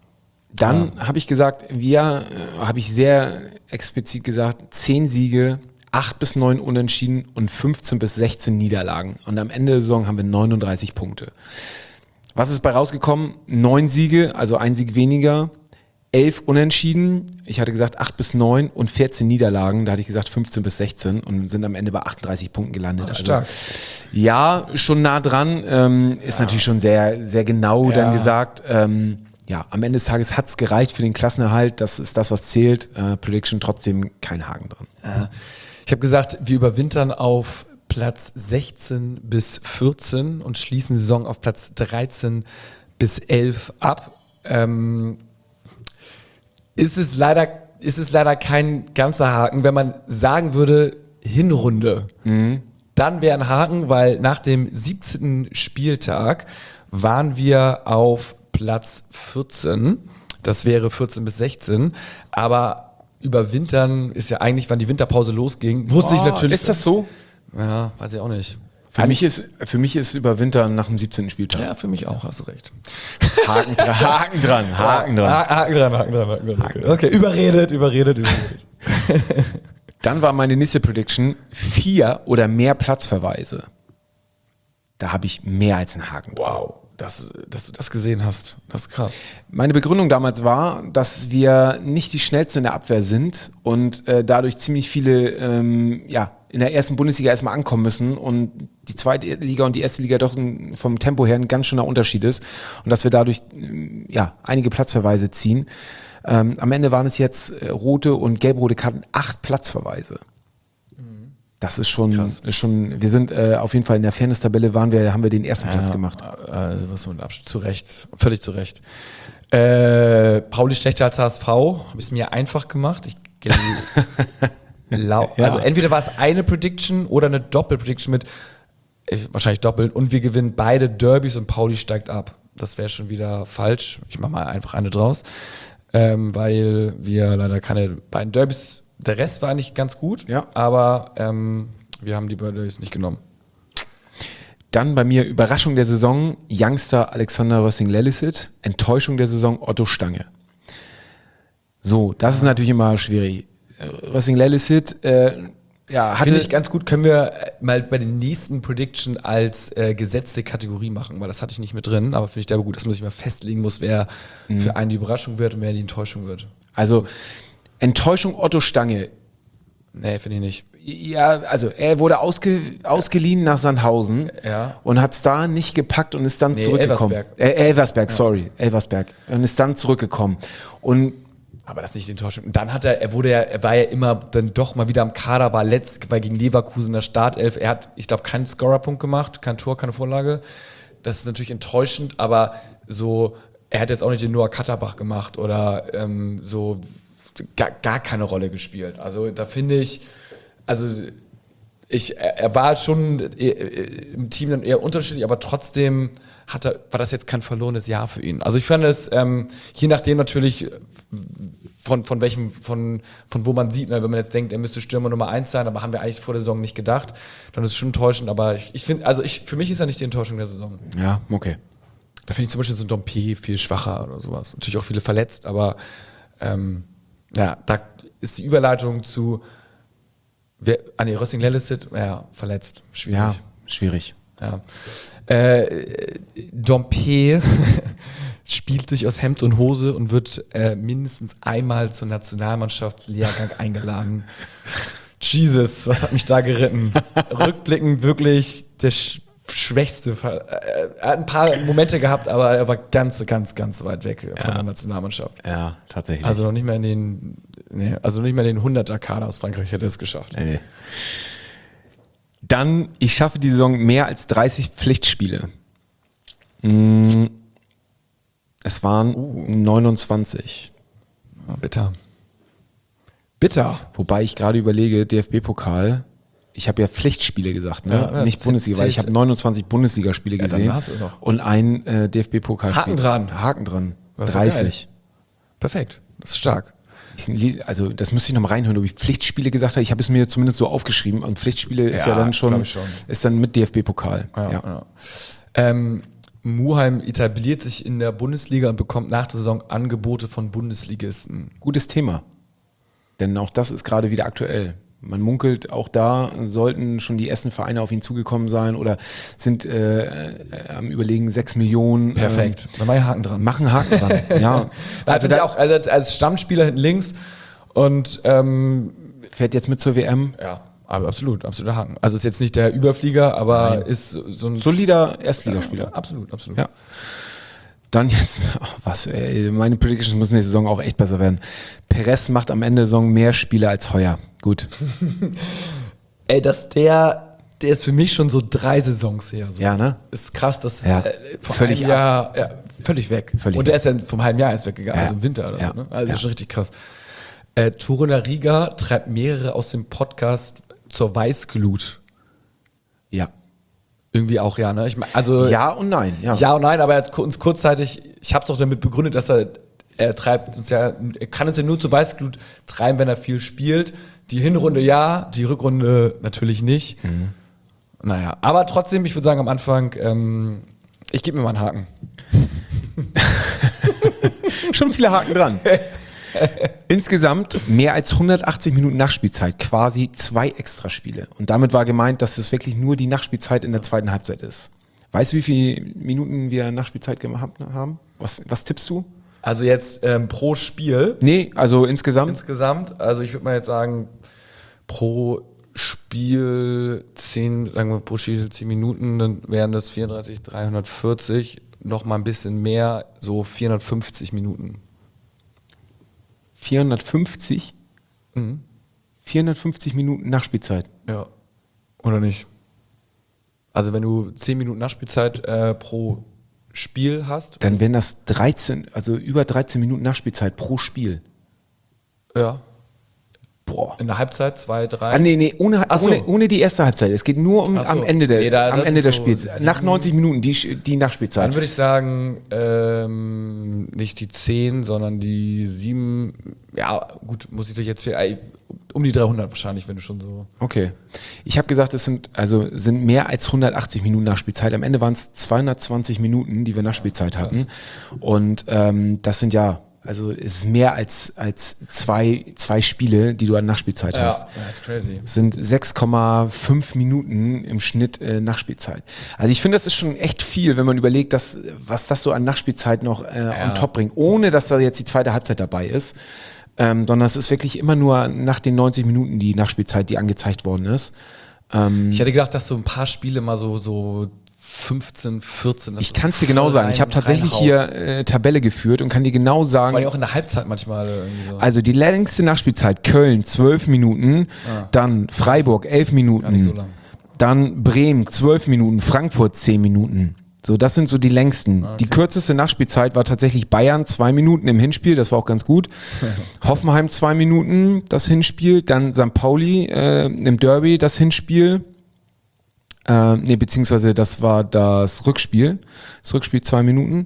A: Dann ja. habe ich gesagt, wir, äh, habe ich sehr explizit gesagt, zehn Siege, acht bis neun Unentschieden und fünfzehn bis sechzehn Niederlagen. Und am Ende der Saison haben wir neununddreißig Punkte. Was ist bei rausgekommen? Neun Siege, also ein Sieg weniger, elf Unentschieden. Ich hatte gesagt acht bis neun und vierzehn Niederlagen. Da hatte ich gesagt fünfzehn bis sechzehn und sind am Ende bei achtunddreißig Punkten gelandet.
B: Ah, stark.
A: Also, ja, schon nah dran. Ähm, ist ja. natürlich schon sehr, sehr genau ja. dann gesagt. Ähm, ja, am Ende des Tages hat es gereicht für den Klassenerhalt. Das ist das, was zählt. Äh, Prediction trotzdem kein Haken dran.
B: Ja. Ich habe gesagt, wir überwintern auf Platz sechzehn bis vierzehn und schließen die Saison auf Platz dreizehn bis elf ab. Ähm, ist es leider, ist es leider kein ganzer Haken. Wenn man sagen würde, Hinrunde, mhm. dann wäre ein Haken, weil nach dem siebzehnten Spieltag waren wir auf Platz vierzehn. Das wäre vierzehn bis sechzehn. Aber überwintern ist ja eigentlich, wann die Winterpause losging, wusste oh, ich natürlich.
A: Ist das so?
B: Ja, weiß ich auch nicht.
A: Für mich ist, für mich ist Überwintern nach dem siebzehnten Spieltag.
B: Ja, für mich auch, hast du recht.
A: Haken dran, Haken dran, Haken dran.
B: Haken dran, Haken dran, Haken dran. Haken dran. Okay, überredet, überredet, überredet.
A: Dann war meine nächste Prediction vier oder mehr Platzverweise. Da habe ich mehr als einen Haken dran.
B: Wow. Dass, dass du das gesehen hast. Das ist krass.
A: Meine Begründung damals war, dass wir nicht die Schnellsten in der Abwehr sind und äh, dadurch ziemlich viele ähm, ja, in der ersten Bundesliga erstmal ankommen müssen und die zweite Liga und die erste Liga doch ein, vom Tempo her ein ganz schöner Unterschied ist und dass wir dadurch ähm, ja, einige Platzverweise ziehen. Ähm, am Ende waren es jetzt äh, rote und gelb-rote Karten, acht Platzverweise. Das ist schon, ist schon, wir sind äh, auf jeden Fall in der Fairness-Tabelle waren wir, haben wir den ersten ja, Platz gemacht.
B: Also was so ein Abschluss, zu Recht, völlig zu Recht. Äh, Pauli schlechter als H S V, habe ich es mir einfach gemacht. Ich lau- ja. Also entweder war es eine Prediction oder eine Doppel-Prediction mit, äh, wahrscheinlich doppelt, und wir gewinnen beide Derbys und Pauli steigt ab. Das wäre schon wieder falsch. Ich mache mal einfach eine draus, ähm, weil wir leider keine beiden Derbys. Der Rest war eigentlich ganz gut,
A: ja.
B: aber ähm, wir haben die Derbys nicht genommen.
A: Dann bei mir Überraschung der Saison, Youngster Alexander Rössing-Lellisit, Enttäuschung der Saison Otto Stange. So, das ist natürlich immer schwierig. Rössing-Lellisit, äh, ja, hatte...
B: Finde ich ganz gut, können wir mal bei den nächsten Prediction als äh, gesetzte Kategorie machen, weil das hatte ich nicht mit drin, aber finde ich aber gut, dass man sich mal festlegen muss, wer mhm. für einen die Überraschung wird und wer die Enttäuschung wird.
A: Also... Enttäuschung Otto Stange.
B: Nee, finde ich nicht.
A: Ja, also er wurde ausge, ausgeliehen nach Sandhausen
B: ja.
A: und hat es da nicht gepackt und ist dann nee, zurückgekommen.
B: Elversberg.
A: Äh, Elversberg, ja. sorry. Elversberg. Und ist dann zurückgekommen. Und
B: aber das ist nicht die Enttäuschung. Und dann hat er, er wurde ja, er war ja immer dann doch mal wieder am Kader, war letzt, war gegen Leverkusen in der Startelf. Er hat, ich glaube, keinen Scorerpunkt gemacht, kein Tor, keine Vorlage. Das ist natürlich enttäuschend, aber so, er hat jetzt auch nicht den Noah Katterbach gemacht oder ähm, so Gar, gar keine Rolle gespielt. Also da finde ich, also ich, er war schon im Team dann eher unterschiedlich, aber trotzdem hat er, war das jetzt kein verlorenes Jahr für ihn. Also ich fand es, ähm, je nachdem natürlich von, von welchem, von, von wo man sieht, ne, wenn man jetzt denkt, er müsste Stürmer Nummer eins sein, aber haben wir eigentlich vor der Saison nicht gedacht, dann ist es schon enttäuschend, aber ich, ich finde, also ich, für mich ist er nicht die Enttäuschung der Saison.
A: Ja, okay.
B: Da finde ich zum Beispiel so ein Dompe viel schwacher oder sowas. Natürlich auch viele verletzt, aber ähm, ja, da ist die Überleitung zu wer, ah nee, Rössing-Lellisit, ja, verletzt. Schwierig.
A: Ja, schwierig.
B: Ja. Äh, Dompe spielt sich aus Hemd und Hose und wird äh, mindestens einmal zur Nationalmannschaftslehrgang eingeladen. Jesus, was hat mich da geritten? Rückblickend wirklich der sch- schwächste Fall. Er hat ein paar Momente gehabt, aber er war ganz, ganz, ganz weit weg von
A: ja.
B: der Nationalmannschaft.
A: Ja, tatsächlich.
B: Also noch nicht mehr in den, nee, also nicht mehr in den hunderter-Kader aus Frankreich hätte er es geschafft.
A: Nee. Dann, ich schaffe die Saison mehr als dreißig Pflichtspiele. Es waren uh. neunundzwanzig.
B: Oh, bitter. Bitter.
A: Wobei ich gerade überlege, D F B-Pokal, ich habe ja Pflichtspiele gesagt, ne?
B: Ja,
A: nicht Bundesliga, weil ich habe neunundzwanzig Bundesligaspiele
B: ja,
A: gesehen
B: dann hast du noch.
A: und ein äh, D F B-Pokalspiel.
B: Haken dran.
A: Haken dran.
B: Das
A: dreißig.
B: Perfekt, das ist stark.
A: Ich, also das müsste ich noch mal reinhören, ob ich Pflichtspiele gesagt habe. Ich habe es mir zumindest so aufgeschrieben. Und Pflichtspiele ist ja, ja dann schon,
B: schon,
A: ist dann mit D F B-Pokal.
B: Ja,
A: ja.
B: Ja. Ähm, Muheim etabliert sich in der Bundesliga und bekommt nach der Saison Angebote von Bundesligisten.
A: Gutes Thema. Denn auch das ist gerade wieder aktuell. Man munkelt, auch da sollten schon die ersten Vereine auf ihn zugekommen sein oder sind äh, äh, am Überlegen sechs Millionen.
B: Perfekt.
A: Ähm,
B: da machen Haken dran.
A: Machen Haken dran, ja.
B: Also, da, auch also als Stammspieler hinten links und ähm,
A: fährt jetzt mit zur W M.
B: Ja, aber absolut, absoluter Haken. Also ist jetzt nicht der Überflieger, aber Nein. ist so ein
A: solider Erstligaspieler.
B: Ja, absolut, absolut.
A: Ja. Dann jetzt, oh, was, ey, meine Predictions müssen nächste Saison auch echt besser werden. Perez macht am Ende der Saison mehr Spiele als Heuer. Gut.
B: Ey, dass der, der ist für mich schon so drei Saisons her. So.
A: Ja, ne?
B: Ist krass, das ist
A: ja.
B: äh, vor
A: völlig
B: einem Jahr, ja, völlig weg.
A: Völlig
B: Und der ist ja vom halben Jahr erst weggegangen,
A: ja.
B: also im Winter oder
A: ja.
B: so. Ne? Also
A: ja.
B: das ist schon richtig krass. Äh, Torunariga treibt mehrere aus dem Podcast zur Weißglut.
A: Ja.
B: Irgendwie auch, ja, ne? Ich mein, also,
A: ja und nein. Ja,
B: ja und nein, aber er hat uns kurzzeitig, ich habe es doch damit begründet, dass er, er treibt uns ja, er kann uns ja nur zur Weißglut treiben, wenn er viel spielt. Die Hinrunde ja, die Rückrunde natürlich nicht.
A: Mhm.
B: Naja, aber trotzdem, ich würde sagen am Anfang, ähm, ich gebe mir mal einen Haken.
A: Schon viele Haken dran. Insgesamt mehr als hundertachtzig Minuten Nachspielzeit, quasi zwei Extraspiele. Und damit war gemeint, dass es wirklich nur die Nachspielzeit in der zweiten Halbzeit ist. Weißt du, wie viele Minuten wir Nachspielzeit gehabt haben? Was, was tippst du?
B: Also jetzt ähm, pro Spiel?
A: Nee, also insgesamt?
B: Insgesamt, also ich würde mal jetzt sagen, pro Spiel zehn, sagen wir pro Spiel zehn Minuten, dann wären das vierunddreißig, dreihundertvierzig, noch mal ein bisschen mehr, so vierhundertfünfzig Minuten.
A: vierhundertfünfzig? Mhm. vierhundertfünfzig Minuten Nachspielzeit.
B: Ja. Oder nicht? Also wenn du zehn Minuten Nachspielzeit äh, pro Spiel hast.
A: Dann wären das dreizehn, also über dreizehn Minuten Nachspielzeit pro Spiel.
B: Ja.
A: Boah.
B: In der Halbzeit, zwei, drei.
A: Ah, nee, nee, ohne,
B: so.
A: ohne, ohne die erste Halbzeit. Es geht nur um
B: so.
A: am Ende, der,
B: nee, da,
A: am Ende des
B: so
A: Spiels.
B: sieben,
A: Nach neunzig Minuten die, die Nachspielzeit.
B: Dann würde ich sagen, ähm, nicht die zehn, sondern die sieben. Ja, gut, muss ich doch jetzt für, um die dreihundert wahrscheinlich, wenn du schon so.
A: Okay. Ich habe gesagt, es sind, also sind mehr als hundertachtzig Minuten Nachspielzeit. Am Ende waren es zweihundertzwanzig Minuten, die wir Nachspielzeit hatten. Ja, und ähm, das sind ja. Also es ist mehr als, als zwei, zwei Spiele, die du an Nachspielzeit
B: ja,
A: hast.
B: Das ist crazy.
A: Es sind sechs Komma fünf Minuten im Schnitt äh, Nachspielzeit. Also ich finde, das ist schon echt viel, wenn man überlegt, dass, was das so an Nachspielzeit noch äh,
B: ja.
A: on top bringt, ohne dass da jetzt die zweite Halbzeit dabei ist. Ähm, sondern es ist wirklich immer nur nach den neunzig Minuten die Nachspielzeit, die angezeigt worden ist. Ähm,
B: ich hätte gedacht, dass so ein paar Spiele mal so, so fünfzehn, vierzehn.
A: Ich kann es dir genau sagen. Ich habe tatsächlich hier äh, Tabelle geführt und kann dir genau sagen.
B: Vor allem auch in der Halbzeit manchmal. Irgendwie so.
A: Also die längste Nachspielzeit, Köln zwölf Minuten, ah. dann Freiburg elf Minuten,
B: Gar nicht so lang.
A: Dann Bremen zwölf Minuten, Frankfurt zehn Minuten. So, das sind so die längsten. Okay. Die kürzeste Nachspielzeit war tatsächlich Bayern, zwei Minuten im Hinspiel, das war auch ganz gut. Hoffenheim zwei Minuten, das Hinspiel. Dann Sankt Pauli äh, im Derby, das Hinspiel. Äh, nee, beziehungsweise das war das Rückspiel. Das Rückspiel zwei Minuten.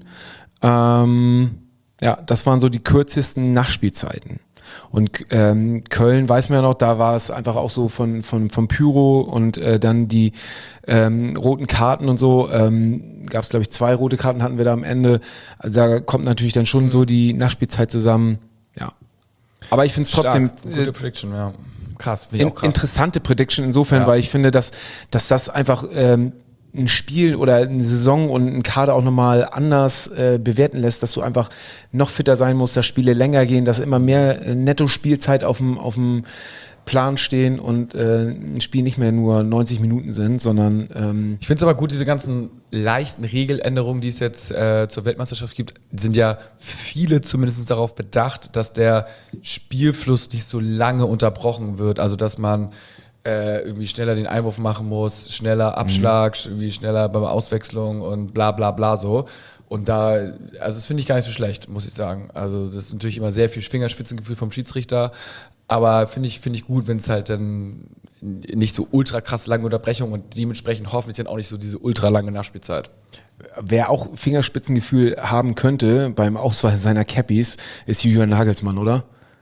A: Ähm, ja, das waren so die kürzesten Nachspielzeiten. Und ähm, Köln weiß man ja noch, da war es einfach auch so von, von, vom Pyro und äh, dann die ähm, roten Karten und so. Ähm, gab es, glaube ich, zwei rote Karten hatten wir da am Ende. Also da kommt natürlich dann schon so die Nachspielzeit zusammen. Ja. Aber ich finde es trotzdem.
B: Gute Prediction, ja. Krass,
A: in, auch krass. Interessante Prediction insofern, ja. weil ich finde, dass, dass das einfach ähm, ein Spiel oder eine Saison und ein Kader auch nochmal anders äh, bewerten lässt, dass du einfach noch fitter sein musst, dass Spiele länger gehen, dass immer mehr äh, Netto-Spielzeit auf dem auf dem Plan stehen und äh, ein Spiel nicht mehr nur neunzig Minuten sind, sondern ähm
B: ich finde es aber gut, diese ganzen leichten Regeländerungen, die es jetzt äh, zur Weltmeisterschaft gibt, sind ja viele zumindest darauf bedacht, dass der Spielfluss nicht so lange unterbrochen wird, also dass man äh, irgendwie schneller den Einwurf machen muss, schneller Abschlag, mhm. irgendwie schneller bei Auswechslung und bla bla bla so. Und da, also das finde ich gar nicht so schlecht, muss ich sagen. Also das ist natürlich immer sehr viel Fingerspitzengefühl vom Schiedsrichter, aber finde ich, finde ich gut, wenn es halt dann nicht so ultra krass lange Unterbrechung und dementsprechend hoffentlich dann auch nicht so diese ultra lange Nachspielzeit.
A: Wer auch Fingerspitzengefühl haben könnte beim Auswahl seiner Cappies, ist Julian Nagelsmann, oder?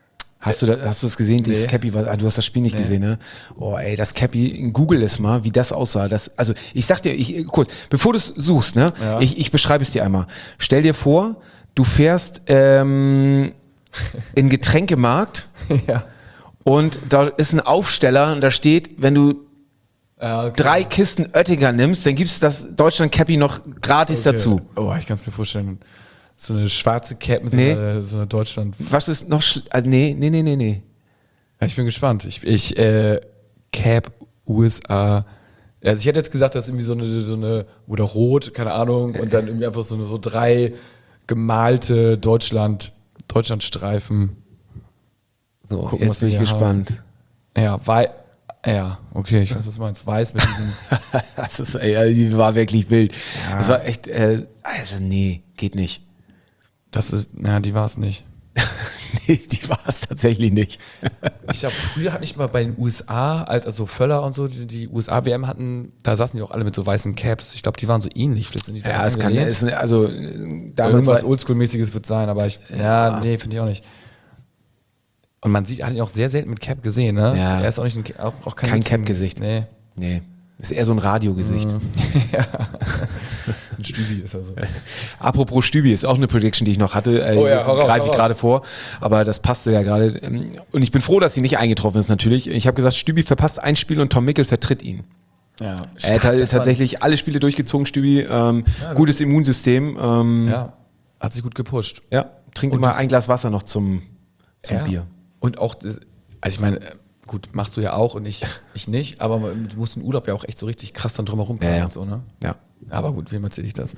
A: Hast du, da, hast du das gesehen?
B: Nee.
A: Dieses Cappy, war, ah, du hast das Spiel nicht
B: Nee.
A: gesehen, ne? Oh, ey, das Cappy, google es mal, wie das aussah. Das, also, ich sag dir, ich, kurz, bevor du es suchst, ne?
B: Ja.
A: Ich, ich beschreibe es dir einmal. Stell dir vor, du fährst ähm, in den Getränkemarkt
B: Ja.
A: und da ist ein Aufsteller und da steht, wenn du
B: Ja, okay.
A: drei Kisten Oettinger nimmst, dann gibt's das Deutschland Cappy noch gratis
B: Okay.
A: dazu.
B: Oh, ich kann es mir vorstellen. So eine schwarze Cap mit
A: Nee.
B: so einer, so einer Deutschland.
A: Was ist noch, schl- also, nee, nee, nee, nee, nee.
B: Ja, ich bin gespannt. Ich, ich äh, Cap, U S A. Also ich hätte jetzt gesagt, das ist irgendwie so eine, so eine oder rot, keine Ahnung, und dann irgendwie einfach so, eine, so drei gemalte Deutschland, Deutschlandstreifen.
A: So,
B: Gucken,
A: jetzt
B: was
A: bin
B: wir
A: ich
B: hier
A: gespannt.
B: Ja, wei ja, okay, ich weiß, was du meinst. Weiß mit diesem.
A: Das ist, ey, die war wirklich wild. Das war echt, äh, also nee, geht nicht.
B: Das ist, ja, die war es nicht.
A: Nee, die war es tatsächlich nicht.
B: Ich glaube, früher hatte ich mal bei den U S A, also Völler und so, die, die U S A-W M hatten, da saßen die auch alle mit so weißen Caps. Ich glaube, die waren so ähnlich. Vielleicht sind die
A: Ja, es kann,
B: angelehnt.
A: ist, also äh, damals
B: Irgendwas
A: war,
B: Oldschool-mäßiges wird sein, aber ich, ja, nee, finde ich auch nicht. Und man sieht, hat ihn auch sehr selten mit Cap gesehen, ne?
A: Ja.
B: Er ist auch nicht ein, auch, auch kein,
A: Kein Cap-Gesicht.
B: Nee.
A: nee, ist eher so ein Radiogesicht.
B: Ein Stübi ist er so.
A: Apropos Stübi, ist auch eine Prediction, die ich noch hatte. Äh,
B: Oh ja,
A: jetzt
B: hau raus,
A: greife
B: hau
A: ich
B: raus.
A: gerade vor, aber das passte ja gerade. Ähm, Und ich bin froh, dass sie nicht eingetroffen ist natürlich. Ich habe gesagt, Stübi verpasst ein Spiel und Tom Mickel vertritt ihn.
B: Ja,
A: Er hat halt tatsächlich alle Spiele durchgezogen, Stübi. Ähm, gutes Immunsystem. Ähm, ja.
B: Ja, hat sich gut gepusht.
A: Trink
B: Und
A: immer
B: du-
A: ein Glas Wasser noch zum, zum
B: Ja.
A: Bier.
B: Und auch, das- also ich meine, äh, gut, machst du ja auch und ich, ich nicht, aber du musst im Urlaub ja auch echt so richtig krass dann drumherum planen
A: Ja, ja.
B: und so, ne?
A: Ja.
B: Aber gut, wem erzähle ich das?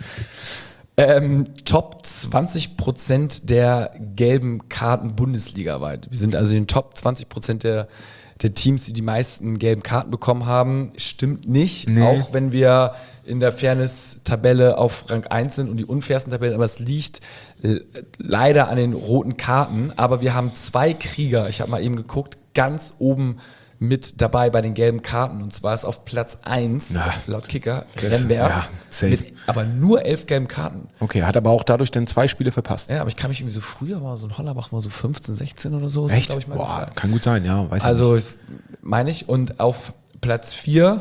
B: Ähm, Top zwanzig Prozent der gelben Karten bundesligaweit. Wir sind also in den Top zwanzig Prozent der, der Teams, die die meisten gelben Karten bekommen haben. Stimmt nicht,
A: Nee.
B: auch wenn wir in der Fairness-Tabelle auf Rang eins sind und die unfairsten Tabellen, aber es liegt äh, leider an den roten Karten. Aber wir haben zwei Krieger, ich habe mal eben geguckt, ganz oben mit dabei bei den gelben Karten. Und zwar ist auf Platz eins,
A: Na,
B: laut Kicker,
A: das-
B: Remberg,
A: ja, safe.
B: mit aber nur elf gelben Karten.
A: Okay, hat aber auch dadurch dann zwei Spiele verpasst.
B: Ja, aber ich kann mich irgendwie so früher mal so ein Hollerbach mal so fünfzehn, sechzehn oder so. ist,
A: Echt?
B: glaub ich, mal
A: Boah,
B: gefallen.
A: kann gut sein, ja. Weiß ich
B: Also,
A: nicht.
B: ich- meine ich. Und auf Platz vier,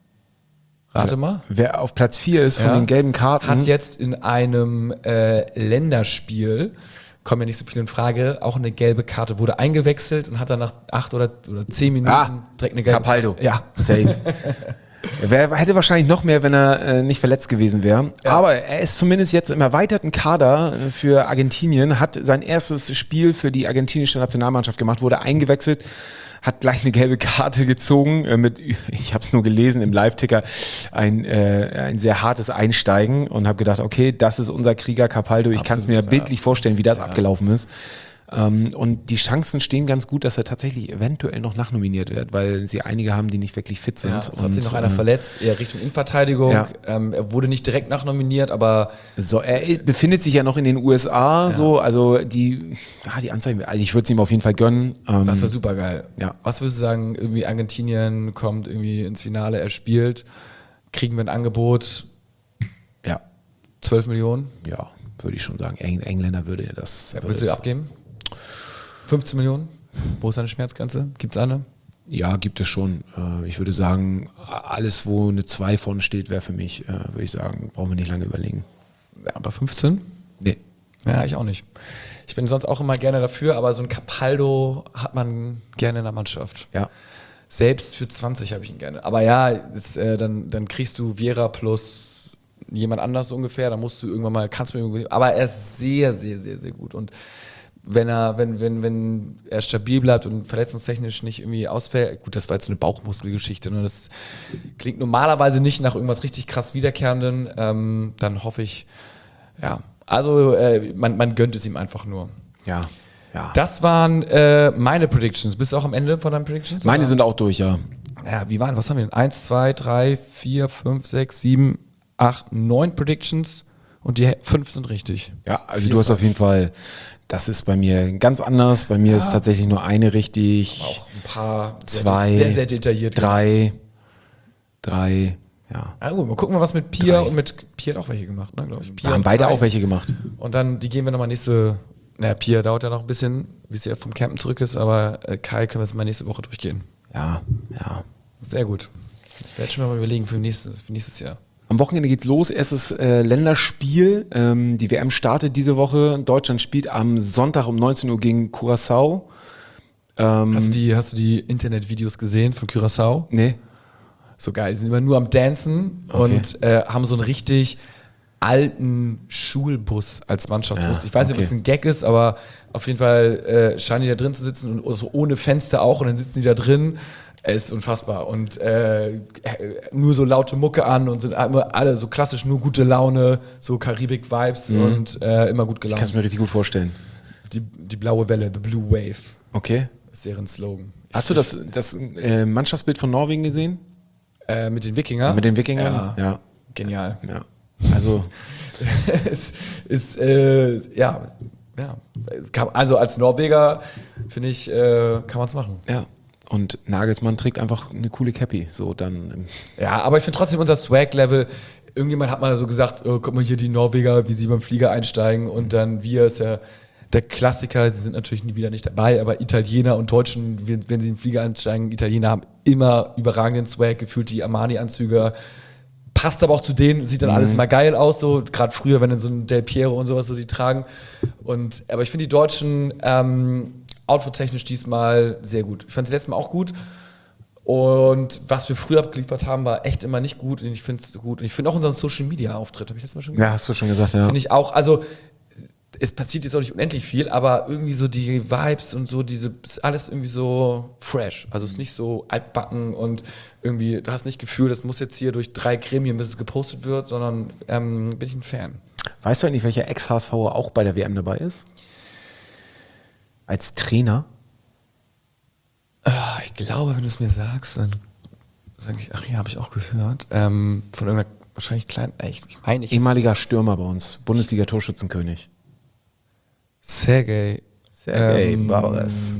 B: rate mal,
A: Wer auf Platz vier ist von
B: Ja.
A: den gelben Karten,
B: hat jetzt in einem äh, Länderspiel, kommen ja nicht so viele in Frage, auch eine gelbe Karte, wurde eingewechselt und hat dann nach acht oder, oder zehn Minuten
A: ah,
B: direkt eine gelbe
A: Capaldo.
B: Ja.
A: Safe. Wer hätte wahrscheinlich noch mehr, wenn er äh, nicht verletzt gewesen wäre.
B: Ja.
A: Aber er ist zumindest jetzt im erweiterten Kader äh, für Argentinien, hat sein erstes Spiel für die argentinische Nationalmannschaft gemacht, wurde eingewechselt, hat gleich eine gelbe Karte gezogen äh, mit, ich habe es nur gelesen im Live-Ticker, ein, äh, ein sehr hartes Einsteigen und habe gedacht, okay, das ist unser Krieger Capaldo. Ich kann es mir
B: Absolut, ja,
A: bildlich
B: absolut,
A: vorstellen, wie das
B: ja.
A: abgelaufen ist. Ähm, und die Chancen stehen ganz gut, dass er tatsächlich eventuell noch nachnominiert wird, weil sie einige haben, die nicht wirklich fit sind.
B: Ja, es hat
A: und,
B: sich noch einer
A: äh,
B: verletzt, eher Richtung Innenverteidigung.
A: Ja.
B: Ähm, er wurde nicht direkt nachnominiert, aber
A: So, er befindet sich ja noch in den U S A, so, also die, ja, die Anzeigen, also ich würde es ihm auf jeden Fall gönnen. Ähm,
B: das war super geil.
A: Ja.
B: Was würdest du sagen, irgendwie Argentinien kommt irgendwie ins Finale, er spielt, kriegen wir ein Angebot,
A: ja,
B: zwölf Millionen,
A: ja, würde ich schon sagen. Eng Engländer würde das.
B: würdest du
A: das
B: abgeben? fünfzehn Millionen? Wo ist deine Schmerzgrenze? Gibt es eine?
A: ja, gibt es schon. Äh, ich würde sagen, alles, wo eine zwei vorne steht, wäre für mich, äh, würde ich sagen, brauchen wir nicht lange überlegen.
B: Ja, aber fünfzehn?
A: Nee.
B: Ja, ich auch nicht. Ich bin sonst auch immer gerne dafür, aber so ein Capaldo hat man gerne in der Mannschaft.
A: Ja.
B: Selbst für zwanzig habe ich ihn gerne. Aber ja, das, äh, dann, dann kriegst du Viera plus jemand anders ungefähr, dann musst du irgendwann mal, kannst du mir irgendwie, aber er ist sehr, sehr, sehr, sehr gut. Und wenn er, wenn, wenn, wenn er stabil bleibt und verletzungstechnisch nicht irgendwie ausfällt, gut, das war jetzt eine Bauchmuskelgeschichte, ne? Das klingt normalerweise nicht nach irgendwas richtig krass Wiederkehrenden, ähm, dann hoffe ich, ja, also äh, man, man gönnt es ihm einfach nur.
A: Ja. Ja.
B: Das waren äh, meine Predictions. Bist du auch am Ende von deinen Predictions?
A: Meine
B: oder?
A: sind auch durch, ja.
B: Ja, wie waren, was haben wir denn? Eins, zwei, drei, vier, fünf, sechs, sieben, acht, neun Predictions und die fünf sind richtig.
A: Ja, also
B: Vier
A: du hast auf
B: falsch.
A: jeden Fall, das ist bei mir ganz anders. Bei mir ist tatsächlich nur eine richtig,
B: Auch ein paar sehr,
A: zwei,
B: sehr, sehr detailliert.
A: drei, drei, ja.
B: Ah, gut, mal gucken, was mit Pia
A: Drei.
B: und mit Pia hat auch welche gemacht, ne, glaube ich. Pia
A: Wir haben
B: und
A: beide
B: Kai.
A: auch welche gemacht.
B: Und dann, die gehen wir nochmal nächste, naja, Pia dauert ja noch ein bisschen. wie es ja vom Campen zurück ist, aber äh, Kai können wir es mal nächste Woche durchgehen.
A: Ja, ja.
B: Sehr gut. Ich werde schon mal überlegen für nächstes, für nächstes Jahr.
A: Am Wochenende geht's los. Erstes äh, Länderspiel. Ähm, die W M startet diese Woche. Deutschland spielt am Sonntag um neunzehn Uhr gegen Curaçao. Ähm,
B: Hast du die, hast du die Internetvideos gesehen von Curaçao?
A: Nee.
B: So geil. Die sind immer nur am Dancen
A: Okay.
B: und äh, haben so einen richtig alten Schulbus als Mannschaftsbus.
A: Ja,
B: Ich weiß nicht,
A: okay.
B: ob es ein Gag ist, aber auf jeden Fall äh, scheinen die da drin zu sitzen und so ohne Fenster auch und dann sitzen die da drin. Es ist unfassbar und äh, nur so laute Mucke an und sind immer alle so klassisch nur gute Laune, so Karibik-Vibes
A: Mhm.
B: und äh, immer gut
A: Ich kann
B: gelaunt.
A: es mir richtig gut vorstellen.
B: Die, die blaue Welle, the blue wave,
A: Okay.
B: ist deren Slogan.
A: Hast du das, das äh, Mannschaftsbild von Norwegen gesehen?
B: Äh, mit den Wikinger?
A: Mit den Wikingern?
B: Ja.
A: Ja.
B: Genial.
A: Ja. Also,
B: es ist, äh, ja, ja. Kann, also als Norweger, finde ich, äh, kann man es machen.
A: ja. Und Nagelsmann trägt einfach eine coole Cappy. So dann. ähm,
B: Ja, aber ich finde trotzdem unser Swag-Level, irgendjemand hat mal so gesagt, oh, guck mal hier die Norweger, wie sie beim Flieger einsteigen und dann wir, ist ja der Klassiker, sie sind natürlich nie wieder nicht dabei, aber Italiener und Deutschen, wenn, wenn sie im Flieger einsteigen, Italiener haben immer überragenden Swag, gefühlt die Armani-Anzüge, passt aber auch zu denen, sieht dann alles mal geil aus, so gerade früher, wenn dann so ein Del Piero und sowas so die tragen. Und, aber ich finde die Deutschen ähm, outfit-technisch diesmal sehr gut. Ich fand sie letztes Mal auch gut. Und was wir früher abgeliefert haben, war echt immer nicht gut. Und ich finde es gut. Und ich finde auch unseren Social-Media-Auftritt, habe ich letztes Mal schon gesagt.
A: Ja, hast du schon gesagt, ja.
B: Finde ich auch, also es passiert jetzt auch nicht unendlich viel, aber irgendwie so die Vibes und so, diese, ist alles irgendwie so fresh. Also es ist nicht so altbacken und irgendwie, du hast nicht das Gefühl, das muss jetzt hier durch drei Gremien, bis es gepostet wird, sondern ähm, bin ich ein Fan.
A: Weißt du eigentlich, welcher Ex-H S V auch bei der W M dabei ist? Als Trainer?
B: Ah, ich glaube, wenn du es mir sagst, dann sage ich, ach ja, habe ich auch gehört. Ähm, von irgendeiner wahrscheinlich kleinen, echt, ich meine, ich
A: Ehemaliger Stürmer bei uns. Bundesliga-Torschützenkönig.
B: Sergej.
A: Sergej
B: ähm,
A: Barbares.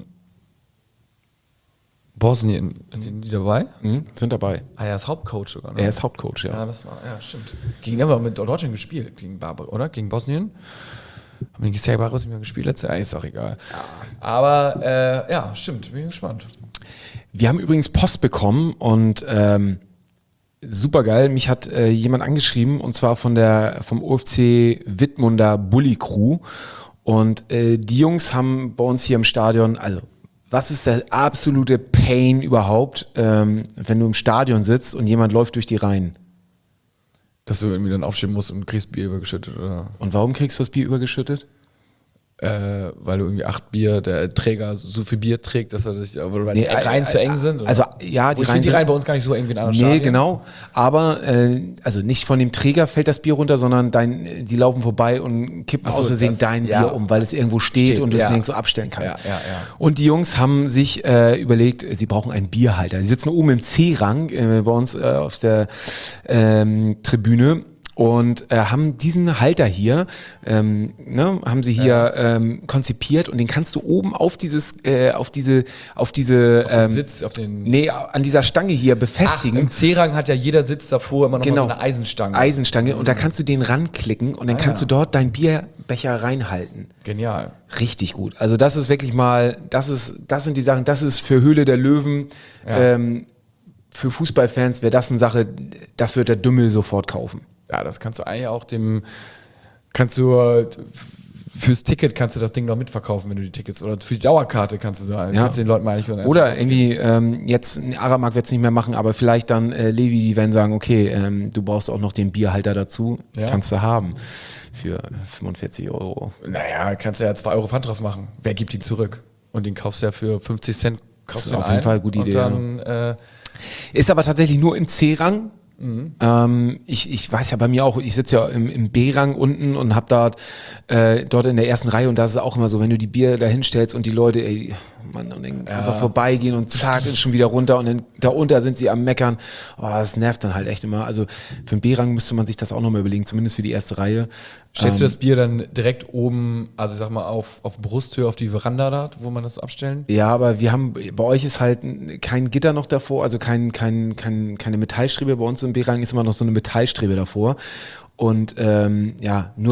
B: Bosnien, sind die dabei?
A: Mhm, sind dabei.
B: Ah, er ist Hauptcoach sogar, ne?
A: Er ist Hauptcoach, ja.
B: Ja, das war, ja, stimmt. Gegen wen haben wir mit Deutschland gespielt? Gegen Barbar, oder? Gegen Bosnien? Haben wir gegen Sergej Barbares nicht mehr gespielt letztes Jahr? Ist auch egal. Aber, äh, ja, stimmt, bin gespannt.
A: Wir haben übrigens Post bekommen und ähm, super geil. Mich hat äh, jemand angeschrieben und zwar von der vom O F C Wittmunder Bully Crew. Und äh, die Jungs haben bei uns hier im Stadion, also was ist der absolute Pain überhaupt, ähm, wenn du im Stadion sitzt und jemand läuft durch die Reihen?
B: Dass du irgendwie dann aufstehen musst und kriegst Bier übergeschüttet, oder?
A: Und warum kriegst du das Bier übergeschüttet?
B: Äh, weil du irgendwie acht Bier, der Träger so viel Bier trägt, dass er das, weil
A: Nee,
B: die Reihen
A: äh,
B: zu eng sind? Oder?
A: also, ja, die
B: ich
A: Reihen
B: finde die
A: sind-
B: Reihen bei uns gar nicht so eng wie in anderen
A: Nee,
B: Stadien.
A: genau. Aber äh, also nicht von dem Träger fällt das Bier runter, sondern dein, die laufen vorbei und kippen
B: Ach so,
A: aus Versehen
B: das-
A: dein
B: ja.
A: Bier um, weil es irgendwo steht,
B: Steht,
A: und du es
B: ja.
A: nirgendwo abstellen kannst.
B: Ja, ja, ja.
A: Und die Jungs haben sich äh, überlegt, sie brauchen einen Bierhalter. Sie sitzen oben im C-Rang äh, bei uns äh, auf der ähm, Tribüne. Und äh, haben diesen Halter hier, ähm, ne, haben sie hier ähm, konzipiert und den kannst du oben auf dieses, äh, auf diese, auf diese,
B: Auf den
A: ähm,
B: Sitz, auf den.
A: nee, an dieser Stange hier
B: Ach,
A: befestigen.
B: im C-Rang hat ja jeder Sitz davor immer noch
A: Genau.
B: mal so eine Eisenstange.
A: Eisenstange und da kannst du den ranklicken und dann
B: Ah,
A: kannst
B: ja.
A: du dort deinen Bierbecher reinhalten.
B: Genial.
A: Richtig gut. Also das ist wirklich mal, das ist, das sind die Sachen, das ist für Höhle der Löwen,
B: Ja.
A: ähm, für Fußballfans wäre das eine Sache, das wird der Dümmel sofort kaufen.
B: Ja, das kannst du eigentlich auch dem, kannst du äh, fürs Ticket kannst du das Ding noch mitverkaufen, wenn du die Tickets, oder für die Dauerkarte kannst du sagen,
A: Ja.
B: kannst du den Leuten mal eigentlich
A: Oder irgendwie, ähm, jetzt, Aramark wird es nicht mehr machen, aber vielleicht dann äh, Levi, die werden sagen, okay, ähm, du brauchst auch noch den Bierhalter dazu,
B: Ja.
A: kannst du haben für fünfundvierzig Euro.
B: Naja, kannst du ja zwei Euro Pfand drauf machen. Wer gibt ihn zurück? Und den kaufst du ja für fünfzig Cent. Kaufst
A: ist
B: du ihn
A: auf jeden
B: ein
A: Fall eine gute
B: und
A: Idee,
B: Dann, äh,
A: Ist aber tatsächlich nur im C-Rang. Ähm, ich, ich weiß ja bei mir auch, ich sitze ja im, im B-Rang unten und hab dort, äh, dort in der ersten Reihe und da ist es auch immer so, wenn du die Bier da hinstellst und die Leute, ey, Mann, und dann einfach vorbeigehen und zack, ist schon wieder runter und dann da unter sind sie am Meckern. Oh, das nervt dann halt echt immer. Also für den B-Rang müsste man sich das auch nochmal überlegen, zumindest für die erste Reihe.
B: stellst du
A: Ähm,
B: das Bier dann direkt oben, also ich sag mal auf, auf Brusthöhe auf die Veranda da, wo man das abstellen?
A: Ja, aber wir haben, bei euch ist halt kein Gitter noch davor, also kein, kein, kein, keine Metallstrebe. Bei uns im B-Rang ist immer noch so eine Metallstrebe davor. Und ähm, ja, nur
B: So.
A: wenn du.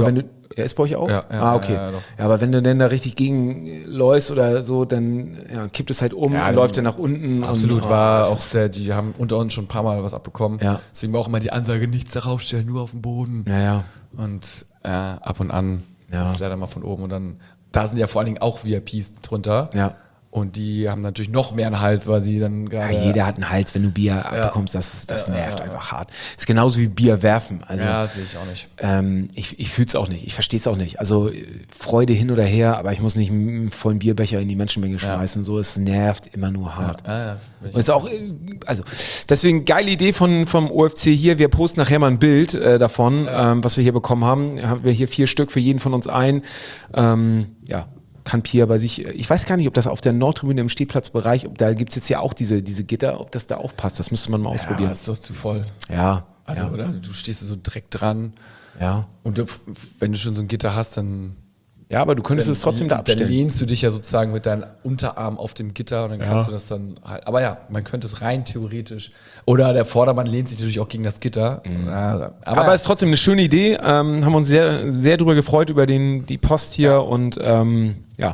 A: Er ist bei euch auch?
B: Ja, ja,
A: ah, okay.
B: ja, ja, doch.
A: Ja, aber wenn du denn da richtig gegen läufst oder so, dann ja, kippt es halt um
B: Ja,
A: und läuft dann nach unten.
B: Absolut,
A: und, oh,
B: war
A: das
B: auch
A: ist-
B: sehr, die haben unter uns schon ein paar Mal was abbekommen.
A: Ja.
B: Deswegen war auch immer die Ansage, nichts darauf stellen, nur auf den Boden.
A: Ja, ja.
B: Und äh, ab und an
A: Ja.
B: ist leider mal von oben. Und dann, da sind ja vor allen Dingen auch V I Ps drunter.
A: Ja.
B: Und die haben natürlich noch mehr einen Hals, weil sie dann
A: Ja,
B: gerade...
A: jeder hat einen Hals, wenn du Bier abbekommst, das, das
B: Ja,
A: nervt
B: ja, ja.
A: einfach hart. Ist genauso wie Bier werfen. Also,
B: Ja, sehe ich auch nicht.
A: ähm, ich ich fühle es auch nicht, ich verstehe es auch nicht. Also äh, Freude hin oder her, aber ich muss nicht mit einem vollen Bierbecher in die Menschenmenge schmeißen. So, es nervt immer nur hart.
B: Ah, ja,
A: Und ist auch, äh, also deswegen geile Idee von, vom O F C hier. Wir posten nachher mal ein Bild äh, davon, ähm, was wir hier bekommen haben. Haben wir hier vier Stück für jeden von uns ein. Ähm, ja. Kann Pia bei sich, ich weiß gar nicht, ob das auf der Nordtribüne im Stehplatzbereich, ob da gibt es jetzt ja auch diese, diese Gitter, ob das da auch passt, das müsste man mal
B: ja,
A: ausprobieren.
B: das ist doch zu voll.
A: Ja,
B: Also,
A: ja,
B: oder? Du stehst so direkt dran.
A: ja.
B: Und du, wenn du schon so ein Gitter hast, dann...
A: Ja, aber du könntest
B: dann,
A: es trotzdem da
B: Dann
A: abstellen.
B: lehnst du dich ja sozusagen mit deinem Unterarm auf dem Gitter und dann kannst du das dann halt. Aber ja, man könnte es rein theoretisch. Oder der Vordermann lehnt sich natürlich auch gegen das Gitter. Ja, aber
A: Aber
B: ja.
A: es ist trotzdem eine schöne Idee. Ähm, haben uns sehr, sehr drüber gefreut über den, die Post hier und ähm, ja,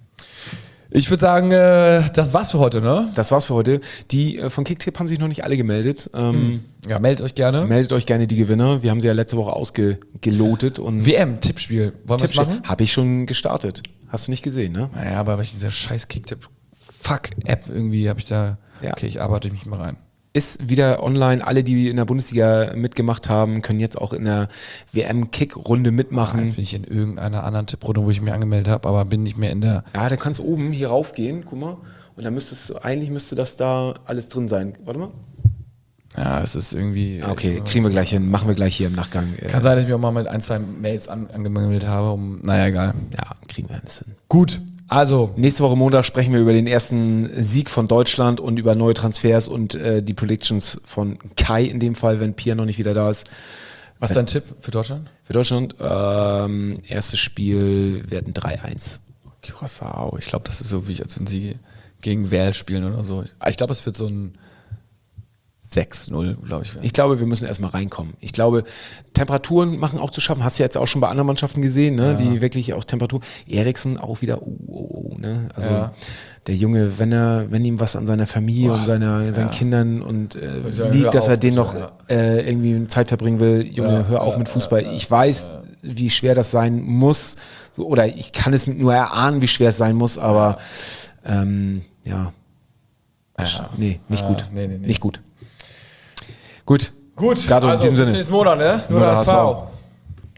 B: Ich würde sagen, äh, das war's für heute, ne?
A: das war's für heute. Die äh, von Kicktipp haben sich noch nicht alle gemeldet. Ähm,
B: Ja, meldet euch gerne.
A: Meldet euch gerne die Gewinner. Wir haben sie ja letzte Woche ausgelotet und
B: W M-Tippspiel. Wollen wir das machen?
A: habe ich schon gestartet. Hast du nicht gesehen, ne?
B: Naja, aber weil ich dieser scheiß Kicktipp-Fuck-App irgendwie habe ich da.
A: Ja.
B: Okay, ich arbeite mich mal rein.
A: Ist wieder online. Alle, die in der Bundesliga mitgemacht haben, können jetzt auch in der W M-Kick-Runde mitmachen.
B: Jetzt bin ich in irgendeiner anderen Tipprunde, wo ich mich angemeldet habe, aber bin nicht mehr in der.
A: Ja, da kannst du oben hier raufgehen, guck mal. Und dann müsstest du, eigentlich müsste das da alles drin sein. Warte mal.
B: Ja, es ist irgendwie.
A: Ah, okay,
B: ich-
A: kriegen wir gleich hin. Machen wir gleich hier im Nachgang. Äh,
B: Kann sein, dass ich mich auch mal mit ein, zwei Mails an, angemeldet habe, um. Naja, egal.
A: ja, kriegen wir alles hin.
B: Gut, also.
A: Nächste Woche Montag sprechen wir über den ersten Sieg von Deutschland und über neue Transfers und äh, die Predictions von Kai in dem Fall, wenn Pia noch nicht wieder da ist.
B: Was ist dein Tipp für Deutschland?
A: Für Deutschland, ähm, erstes Spiel werden drei eins.
B: Curaçao. Ich glaube, das ist so, wie ich, als wenn sie gegen Wales spielen oder so. Ich glaube, es wird so ein sechs null, glaube ich.
A: Ich glaube, wir müssen erstmal reinkommen. Ich glaube, Temperaturen machen auch zu schaffen. Hast du ja jetzt auch schon bei anderen Mannschaften gesehen, ne? Die wirklich auch Temperatur. Eriksen auch wieder, oh, oh, oh, ne? Also
B: Ja.
A: der Junge, wenn er, wenn ihm was an seiner Familie und seiner, seinen Kindern und äh,
B: Ich sag, hör
A: liegt, dass
B: auf,
A: er den
B: bitte,
A: noch
B: ja.
A: äh, irgendwie Zeit verbringen will, Junge,
B: Ja,
A: hör auf
B: ja,
A: mit Fußball.
B: ja, ja,
A: ich weiß, wie schwer das sein muss. So, oder ich kann es nur erahnen, wie schwer es sein muss, aber ähm, ja.
B: Ja.
A: Nee, nicht
B: Ja,
A: gut.
B: nee, nee, nee.
A: Gut. Gut.
B: Gut,
A: Gato, in
B: also
A: diesem
B: bis
A: Sinne.
B: nächsten Monat, ne? Nur
A: Nur
B: das
A: der H S V.
B: V.